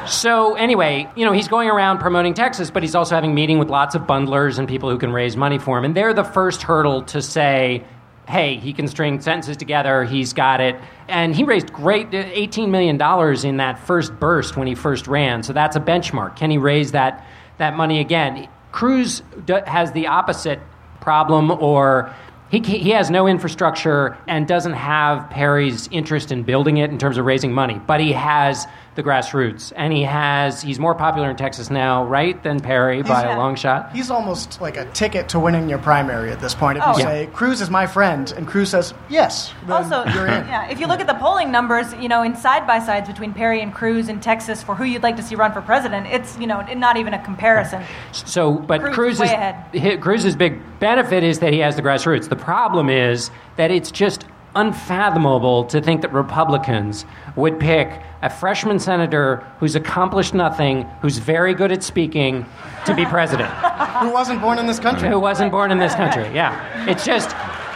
So anyway, he's going around promoting Texas, but he's also having meeting with lots of bundlers and people who can raise money for him. And they're the first hurdle to say, hey, he can string sentences together, he's got it. And he raised great $18 million in that first burst when he first ran. So that's a benchmark. Can he raise that money again? Cruz has the opposite problem, or he has no infrastructure and doesn't have Perry's interest in building it in terms of raising money. But he has the grassroots, and he's more popular in Texas now, right, than Perry by a long shot. He's almost like a ticket to winning your primary at this point. If you say, Cruz is my friend, and Cruz says, yes, then also, you're in. Yeah, if you look at the polling numbers, in side-by-sides between Perry and Cruz in Texas for who you'd like to see run for president, it's, not even a comparison. So, but Cruz's big benefit is that he has the grassroots. The problem is that it's just unfathomable to think that Republicans would pick a freshman senator who's accomplished nothing, who's very good at speaking, to be president. Who wasn't born in this country. Yeah. It's just,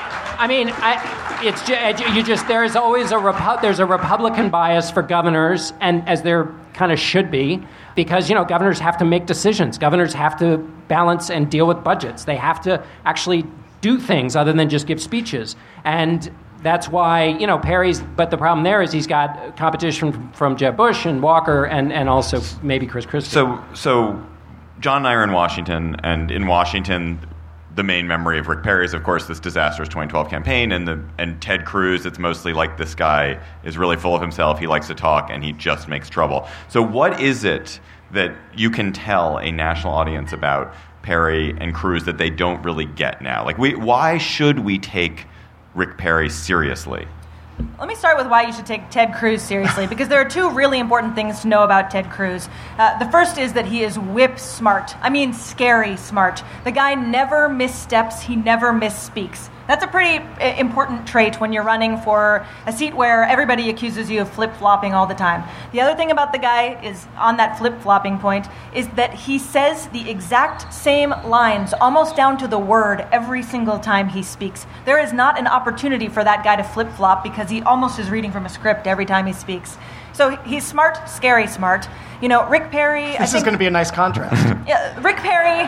there's always there's a Republican bias for governors, and as there kind of should be, because, governors have to make decisions. Governors have to balance and deal with budgets. They have to actually do things other than just give speeches. And that's why, but the problem there is he's got competition from Jeb Bush and Walker and also maybe Chris Christie. So John and I are in Washington, and in Washington, the main memory of Rick Perry is, of course, this disastrous 2012 campaign, and Ted Cruz, it's mostly like this guy is really full of himself, he likes to talk, and he just makes trouble. So what is it that you can tell a national audience about Perry and Cruz that they don't really get now? Why should we take Rick Perry seriously? Let me start with why you should take Ted Cruz seriously, because there are two really important things to know about Ted Cruz. The first is that he is whip smart. I mean, scary smart. The guy never missteps. He never misspeaks. That's a pretty important trait when you're running for a seat where everybody accuses you of flip-flopping all the time. The other thing about the guy is, on that flip-flopping point, is that he says the exact same lines, almost down to the word, every single time he speaks. There is not an opportunity for that guy to flip-flop because he almost is reading from a script every time he speaks. So he's smart, scary smart. Rick Perry... This is going to be a nice contrast. Yeah, Rick Perry...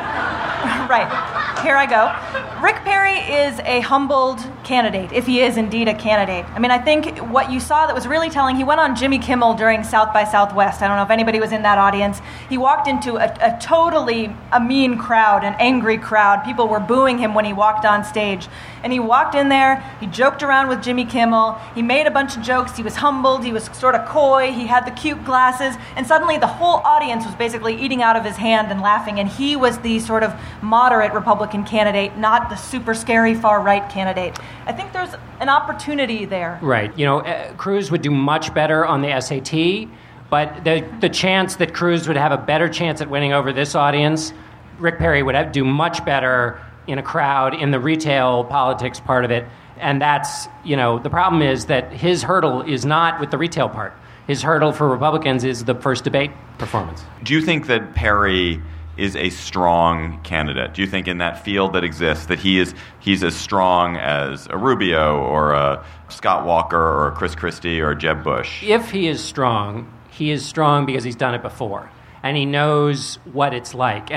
Right. Here I go. Rick Perry is a humbled candidate, if he is indeed a candidate. I think what you saw that was really telling, he went on Jimmy Kimmel during South by Southwest. I don't know if anybody was in that audience. He walked into a totally mean crowd, an angry crowd. People were booing him when he walked on stage. And he walked in there, he joked around with Jimmy Kimmel, he made a bunch of jokes, he was humbled, he was sort of coy, he had the cute glasses, and suddenly the whole audience was basically eating out of his hand and laughing, and he was the sort of moderate Republican candidate, not the super scary far-right candidate. I think there's an opportunity there. Right. Cruz would do much better on the SAT, but the chance that Cruz would have a better chance at winning over this audience, Rick Perry would do much better in a crowd, in the retail politics part of it. And that's, the problem is that his hurdle is not with the retail part. His hurdle for Republicans is the first debate performance. Do you think that Perry is a strong candidate? Do you think in that field that exists that he's as strong as a Rubio or a Scott Walker or a Chris Christie or Jeb Bush? If he is strong because he's done it before. And he knows what it's like.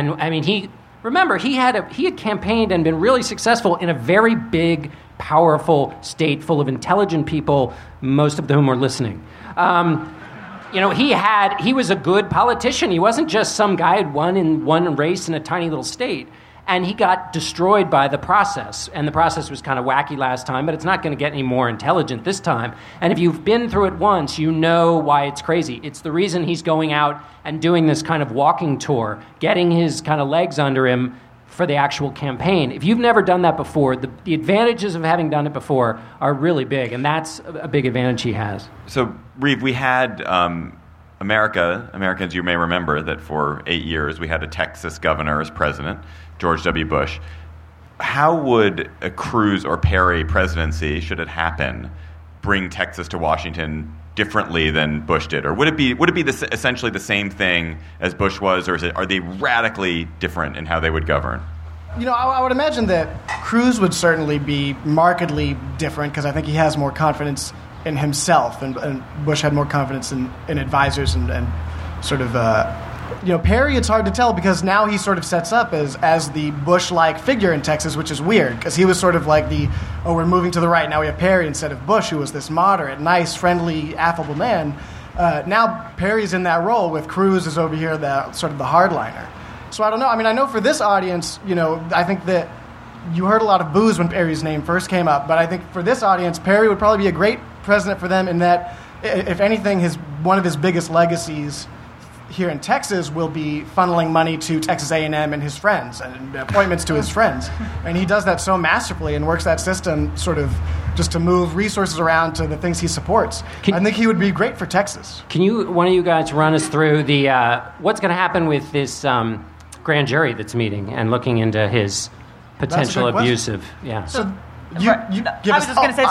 Remember, he had campaigned and been really successful in a very big, powerful state full of intelligent people, most of whom were listening. He was a good politician. He wasn't just some guy who won in one race in a tiny little state. And he got destroyed by the process. And the process was kind of wacky last time, but it's not going to get any more intelligent this time. And if you've been through it once, you know why it's crazy. It's the reason he's going out and doing this kind of walking tour, getting his kind of legs under him for the actual campaign. If you've never done that before, the advantages of having done it before are really big, and that's a big advantage he has. So, Reeve, we had Americans, you may remember that for 8 years we had a Texas governor as president, George W. Bush. How would a Cruz or Perry presidency, should it happen, bring Texas to Washington differently than Bush did? Or would it be essentially the same thing as Bush was, or are they radically different in how they would govern? I would imagine that Cruz would certainly be markedly different because I think he has more confidence in himself, and Bush had more confidence in advisors and sort of, Perry, it's hard to tell because now he sort of sets up as the Bush-like figure in Texas, which is weird because he was sort of like we're moving to the right. Now we have Perry instead of Bush, who was this moderate, nice, friendly, affable man. Now Perry's in that role with Cruz is over here, the sort of the hardliner. So I don't know. I mean, I know for this audience, I think that you heard a lot of boos when Perry's name first came up, but I think for this audience, Perry would probably be a great president for them in that, if anything, one of his biggest legacies here in Texas will be funneling money to Texas A&M and his friends and appointments to his friends. And he does that so masterfully and works that system sort of just to move resources around to the things he supports. I think he would be great for Texas. Can one of you guys run us through the what's going to happen with this grand jury that's meeting and looking into his potential abusive? Yeah. So I was just going to say,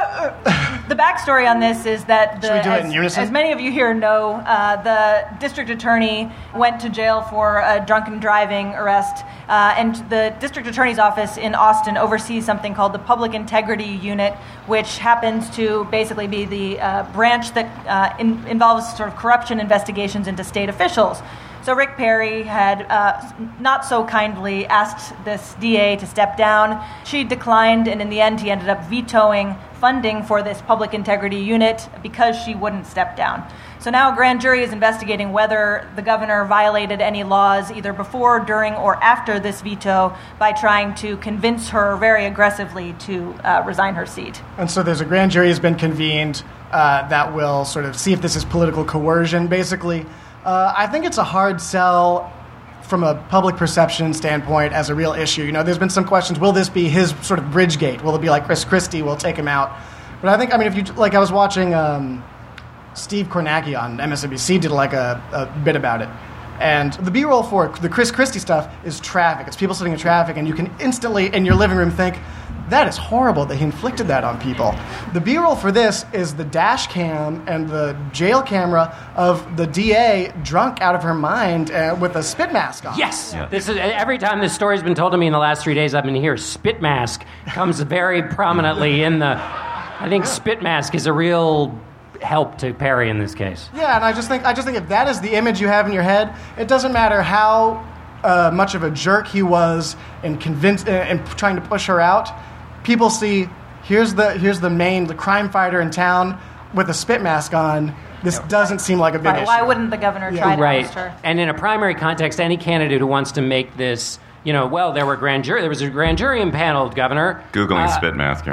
the backstory on this is that, as many of you here know, the district attorney went to jail for a drunken driving arrest, and the district attorney's office in Austin oversees something called the Public Integrity Unit, which happens to basically be the branch that involves sort of corruption investigations into state officials. So Rick Perry had not so kindly asked this DA to step down. She declined, and in the end, he ended up vetoing funding for this public integrity unit because she wouldn't step down. So now a grand jury is investigating whether the governor violated any laws either before, during, or after this veto by trying to convince her very aggressively to resign her seat. And so there's a grand jury has been convened that will sort of see if this is political coercion, basically. I think it's a hard sell from a public perception standpoint as a real issue. There's been some questions. Will this be his sort of Bridgegate? Will it be like Chris Christie will take him out? But if you I was watching Steve Kornacki on MSNBC did a bit about it. And the B-roll for the Chris Christie stuff is traffic. It's people sitting in traffic, and you can instantly, in your living room, think, that is horrible that he inflicted that on people. The B-roll for this is the dash cam and the jail camera of the DA drunk out of her mind with a spit mask on. Yes! Yeah. This is every time this story's been told to me in the last 3 days I've been here, spit mask comes very prominently in the... I think spit mask is a real help to Perry in this case. Yeah, and I just think if that is the image you have in your head, it doesn't matter how much of a jerk he was in trying to push her out. People see here's the crime fighter in town with a spit mask on. This doesn't seem like a big issue. Why wouldn't the governor try to arrest her? And in a primary context, any candidate who wants to make this, there was a grand jury impaneled, Governor. Googling spit mask.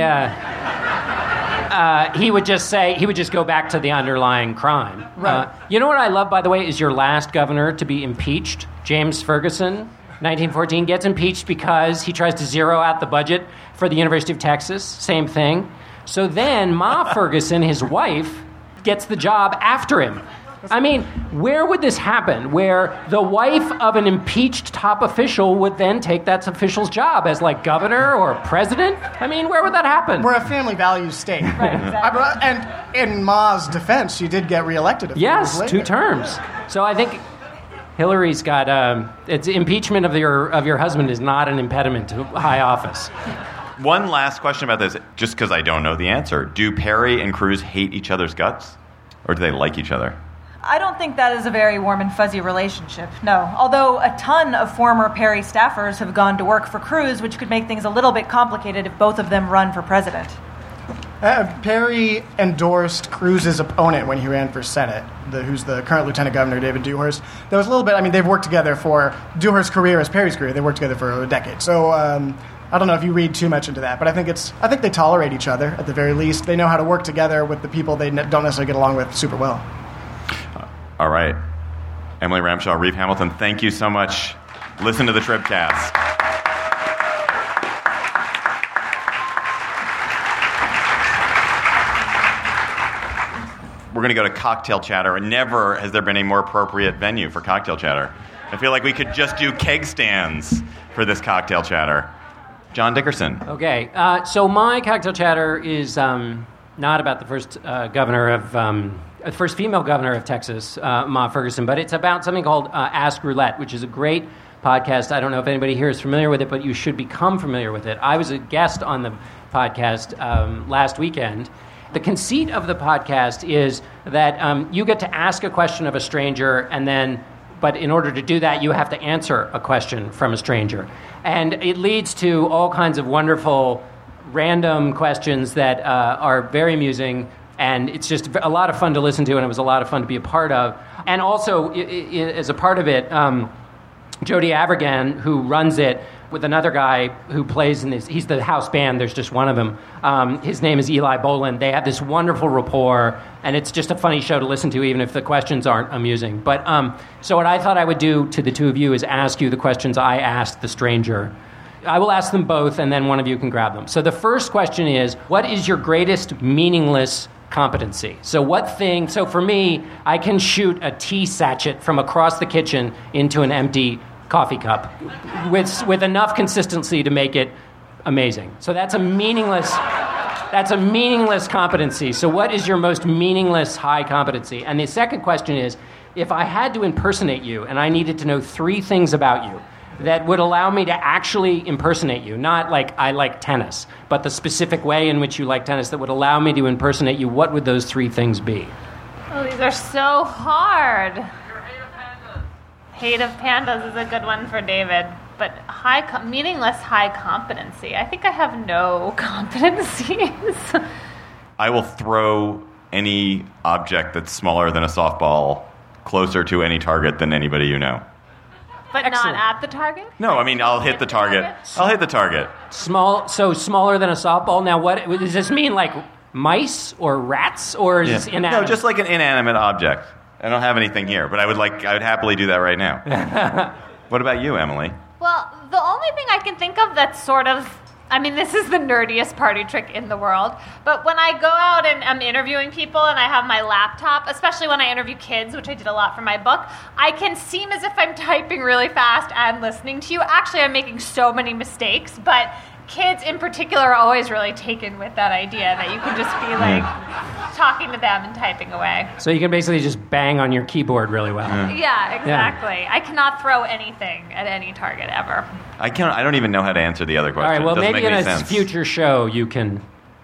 He would just go back to the underlying crime. Right. You know what I love, by the way, is your last governor to be impeached, James Ferguson. 1914 gets impeached because he tries to zero out the budget for the University of Texas. Same thing. So then Ma Ferguson, his wife, gets the job after him. I mean, where would this happen? Where the wife of an impeached top official would then take that official's job as governor or president? I mean, where would that happen? We're a family values state. Right, exactly. And in Ma's defense, she did get reelected a few years later. 2 terms. So I think Hillary's got it's impeachment of your husband is not an impediment to high office. One last question about this, just because I don't know the answer. Do Perry and Cruz hate each other's guts? Or do they like each other? I don't think that is a very warm and fuzzy relationship, no. Although a ton of former Perry staffers have gone to work for Cruz, which could make things a little bit complicated if both of them run for president. Perry endorsed Cruz's opponent when he ran for Senate, who's the current lieutenant governor, David Dewhurst. There was a little bit, they've worked together for Dewhurst's career as Perry's career. They worked together for a decade. So I don't know if you read too much into that, but I think they tolerate each other at the very least. They know how to work together with the people they don't necessarily get along with super well. All right. Emily Ramshaw, Reeve Hamilton, thank you so much. Listen to the Tribcast. We're going to go to Cocktail Chatter, and never has there been a more appropriate venue for Cocktail Chatter. I feel like we could just do keg stands for this Cocktail Chatter. John Dickerson. Okay, so my Cocktail Chatter is not about the first first female governor of Texas, Ma Ferguson, but it's about something called Ask Roulette, which is a great podcast. I don't know if anybody here is familiar with it, but you should become familiar with it. I was a guest on the podcast last weekend, The conceit of the podcast is that you get to ask a question of a stranger, but in order to do that, you have to answer a question from a stranger. And it leads to all kinds of wonderful, random questions that are very amusing, and it's just a lot of fun to listen to, and it was a lot of fun to be a part of. And also, as a part of it, Jody Avirgan, who runs it, with another guy who plays in this, he's the house band, there's just one of them. His name is Eli Boland. They have this wonderful rapport, and it's just a funny show to listen to, even if the questions aren't amusing. But so what I thought I would do to the two of you is ask you the questions I asked the stranger. I will ask them both, and then one of you can grab them. So the first question is, what is your greatest meaningless competency? So for me, I can shoot a tea sachet from across the kitchen into an empty coffee cup with enough consistency to make it amazing. So that's a meaningless competency. So what is your most meaningless high competency? And the second question is, if I had to impersonate you and I needed to know 3 things about you that would allow me to actually impersonate you, not like I like tennis, but the specific way in which you like tennis that would allow me to impersonate you, what would those 3 things be? Oh, these are so hard. Hate of pandas is a good one for David, but meaningless high competency. I think I have no competencies. I will throw any object that's smaller than a softball closer to any target than anybody you know. But Excellent. Not at the target? No, I mean, I'll hit the target. I'll hit the target. So smaller than a softball? Now, what does this mean, like mice or rats, or is this inanimate? No, just like an inanimate object. I don't have anything here, but I would happily do that right now. What about you, Emily? Well, the only thing I can think of that's sort of, I mean, this is the nerdiest party trick in the world, but when I go out and I'm interviewing people and I have my laptop, especially when I interview kids, which I did a lot for my book, I can seem as if I'm typing really fast and listening to you. Actually, I'm making so many mistakes, but kids in particular are always really taken with that idea that you can just be like talking to them and typing away. So you can basically just bang on your keyboard really well. Yeah, exactly. Yeah. I cannot throw anything at any target ever. I don't even know how to answer the other question. All right, well, maybe in a sense. future show you can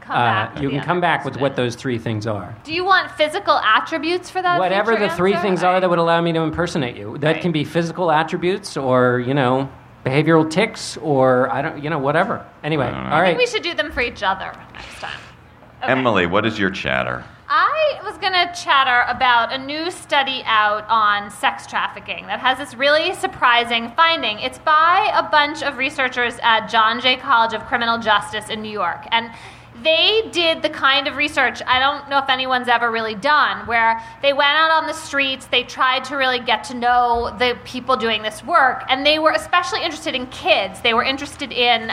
come back with what those 3 things are. Do you want physical attributes for that? Whatever the 3 things are that would allow me to impersonate you. That can be physical attributes or, behavioral tics, or whatever. Anyway, all right. I think we should do them for each other next time. Okay. Emily, what is your chatter? I was going to chatter about a new study out on sex trafficking that has this really surprising finding. It's by a bunch of researchers at John Jay College of Criminal Justice in New York. And they did the kind of research I don't know if anyone's ever really done, where they went out on the streets, they tried to really get to know the people doing this work, and they were especially interested in kids. They were interested in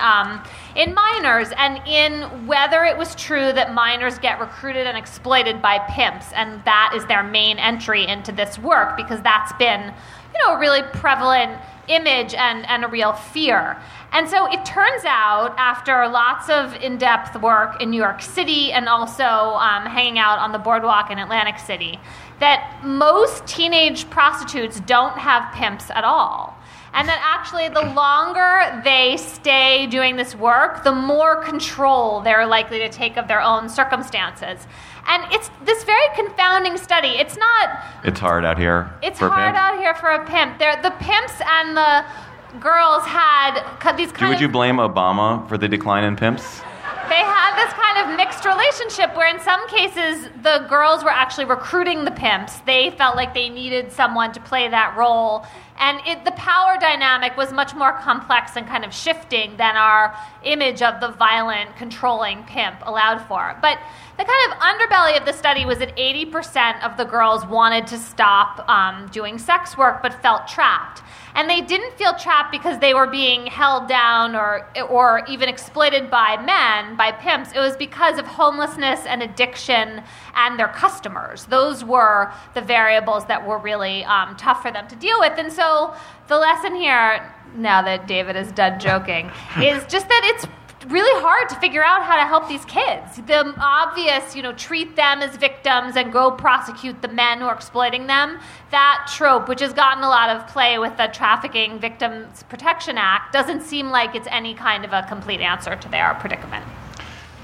minors and in whether it was true that minors get recruited and exploited by pimps, and that is their main entry into this work, because that's been, a really prevalent image and a real fear. And so it turns out, after lots of in-depth work in New York City and also hanging out on the boardwalk in Atlantic City, that most teenage prostitutes don't have pimps at all. And that actually the longer they stay doing this work, the more control they're likely to take of their own circumstances. And it's this very confounding study. It's hard out here. It's hard out here for a pimp. The pimps and the girls had these kind of... Would you blame Obama for the decline in pimps? They had this kind of mixed relationship where in some cases the girls were actually recruiting the pimps. They felt like they needed someone to play that role. And the power dynamic was much more complex and kind of shifting than our image of the violent, controlling pimp allowed for. But the kind of underbelly of the study was that 80% of the girls wanted to stop doing sex work but felt trapped. And they didn't feel trapped because they were being held down or even exploited by men, by pimps. It was because of homelessness and addiction and their customers. Those were the variables that were really tough for them to deal with. And so the lesson here, now that David is done joking, is just that it's really hard to figure out how to help these kids. The obvious, treat them as victims and go prosecute the men who are exploiting them, that trope, which has gotten a lot of play with the Trafficking Victims Protection Act, doesn't seem like it's any kind of a complete answer to their predicament.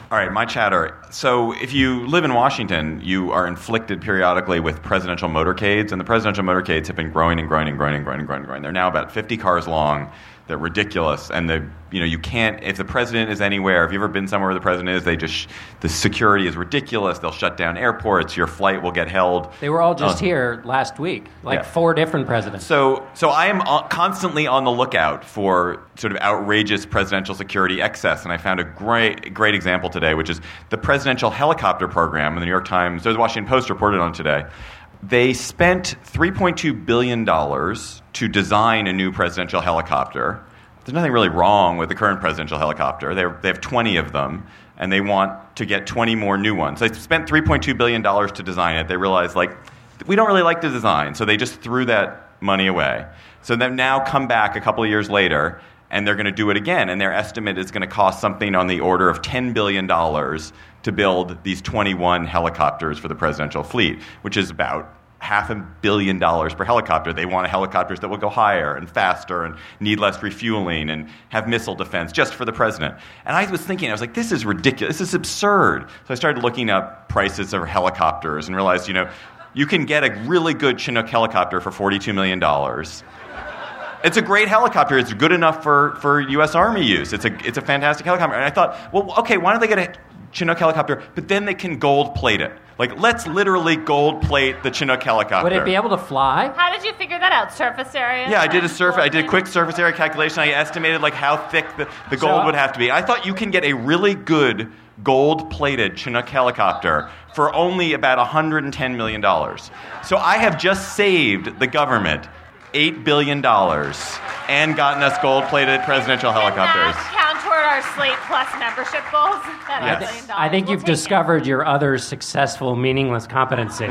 All right, my chatter. So if you live in Washington, you are inflicted periodically with presidential motorcades, and the presidential motorcades have been growing and growing and growing and growing and growing and growing. They're now about 50 cars long. They're ridiculous, and you can't. If the president is anywhere, if you've ever been somewhere where the president is, the security is ridiculous. They'll shut down airports. Your flight will get held. They were all just here last week, 4 different presidents. So I am constantly on the lookout for sort of outrageous presidential security excess, and I found a great example today, which is the presidential helicopter program. In the New York Times, the Washington Post reported on today. They spent $3.2 billion to design a new presidential helicopter. There's nothing really wrong with the current presidential helicopter. They have 20 of them, and they want to get 20 more new ones. They spent $3.2 billion to design it. They realized, we don't really like the design, so they just threw that money away. So they've now come back a couple of years later, and they're going to do it again, and their estimate is going to cost something on the order of $10 billion to build these 21 helicopters for the presidential fleet, which is about $500 million per helicopter. They want helicopters that will go higher and faster and need less refueling and have missile defense just for the president. And I was thinking, this is ridiculous. This is absurd. So I started looking up prices of helicopters and realized, you can get a really good Chinook helicopter for $42 million. It's a great helicopter. It's good enough for U.S. Army use. It's a fantastic helicopter. And I thought, well, okay, why don't they get a Chinook helicopter, but then they can gold plate it. Let's literally gold plate the Chinook helicopter. Would it be able to fly? How did you figure that out? Surface area? Yeah, I did a quick surface area calculation. I estimated how thick the gold would have to be. I thought you can get a really good gold-plated Chinook helicopter for only about $110 million. So I have just saved the government $8 billion and gotten us gold-plated presidential helicopters. Count toward our Slate Plus membership goals? Yes. I think you've discovered your other successful, meaningless competency.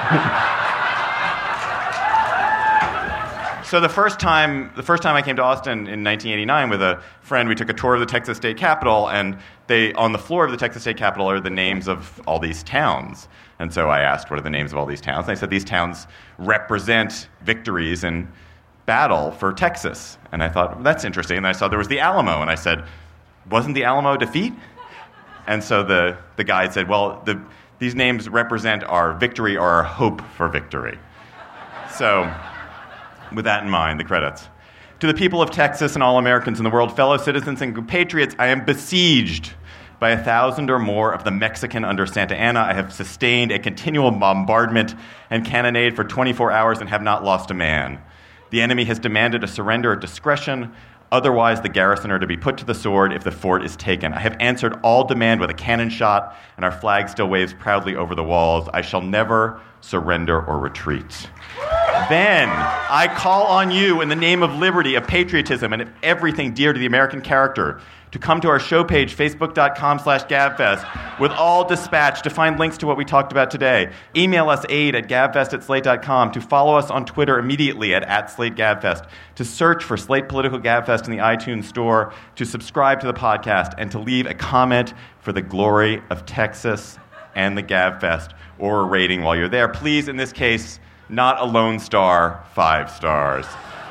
So the first time I came to Austin in 1989 with a friend, we took a tour of the Texas State Capitol, and on the floor of the Texas State Capitol are the names of all these towns. And so I asked, what are the names of all these towns? And they said these towns represent victories in battle for Texas. And I thought, well, that's interesting. And I saw there was the Alamo, and I said, wasn't the Alamo a defeat? And so the guide said, well, these names represent our victory or our hope for victory. So with that in mind, the credits. To the people of Texas and all Americans in the world, fellow citizens and compatriots, I am besieged by 1,000 or more of the Mexican under Santa Anna. I have sustained a continual bombardment and cannonade for 24 hours and have not lost a man. The enemy has demanded a surrender at discretion. Otherwise, the garrison are to be put to the sword if the fort is taken. I have answered all demand with a cannon shot, and our flag still waves proudly over the walls. I shall never surrender or retreat. Then I call on you in the name of liberty, of patriotism, and of everything dear to the American character to come to our show page, facebook.com/GabFest, with all dispatch to find links to what we talked about today. Email us aid@gabfest@slate.com, to follow us on Twitter immediately at @SlateGabFest, to search for Slate Political Gabfest in the iTunes Store, to subscribe to the podcast, and to leave a comment for the glory of Texas and the Gabfest, or a rating while you're there. Please, in this case, not a lone star, 5 stars.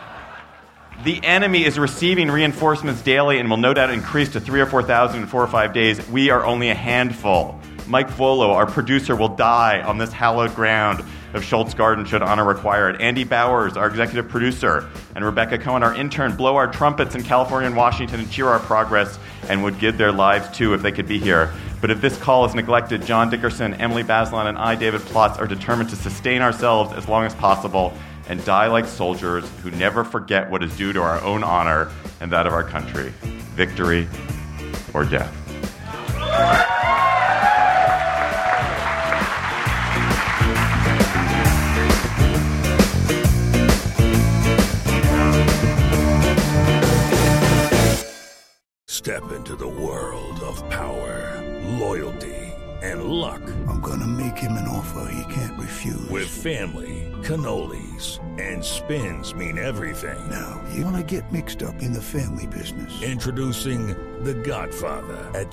The enemy is receiving reinforcements daily and will no doubt increase to 3,000 or 4,000 in 4 or 5 days. We are only a handful. Mike Volo, our producer, will die on this hallowed ground of Schultz Garden should honor require it. Andy Bowers, our executive producer, and Rebecca Cohen, our intern, blow our trumpets in California and Washington and cheer our progress, and would give their lives too if they could be here. But if this call is neglected, John Dickerson, Emily Bazelon, and I, David Plotz, are determined to sustain ourselves as long as possible and die like soldiers who never forget what is due to our own honor and that of our country. Victory or death. Step into the world of power, loyalty, and luck. I'm gonna make him an offer he can't refuse. With family, cannolis, and spins mean everything. Now, you wanna get mixed up in the family business. Introducing The Godfather at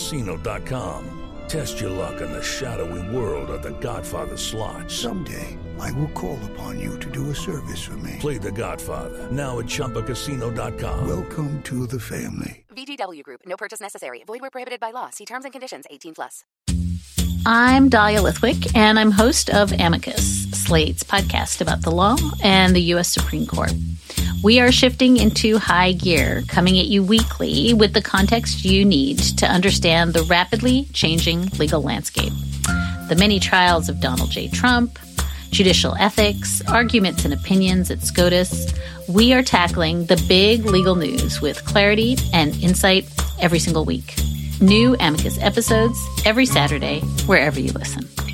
ChumbaCasino.com. Test your luck in the shadowy world of The Godfather slot. Someday, I will call upon you to do a service for me. Play The Godfather, now at ChumbaCasino.com. Welcome to the family. VGW Group. No purchase necessary. Void where prohibited by law. See terms and conditions. 18+. I'm Dahlia Lithwick, and I'm host of Amicus, Slate's podcast about the law and the U.S. Supreme Court. We are shifting into high gear, coming at you weekly with the context you need to understand the rapidly changing legal landscape. The many trials of Donald J. Trump, judicial ethics, arguments and opinions at SCOTUS. We are tackling the big legal news with clarity and insight every single week. New Amicus episodes every Saturday, wherever you listen.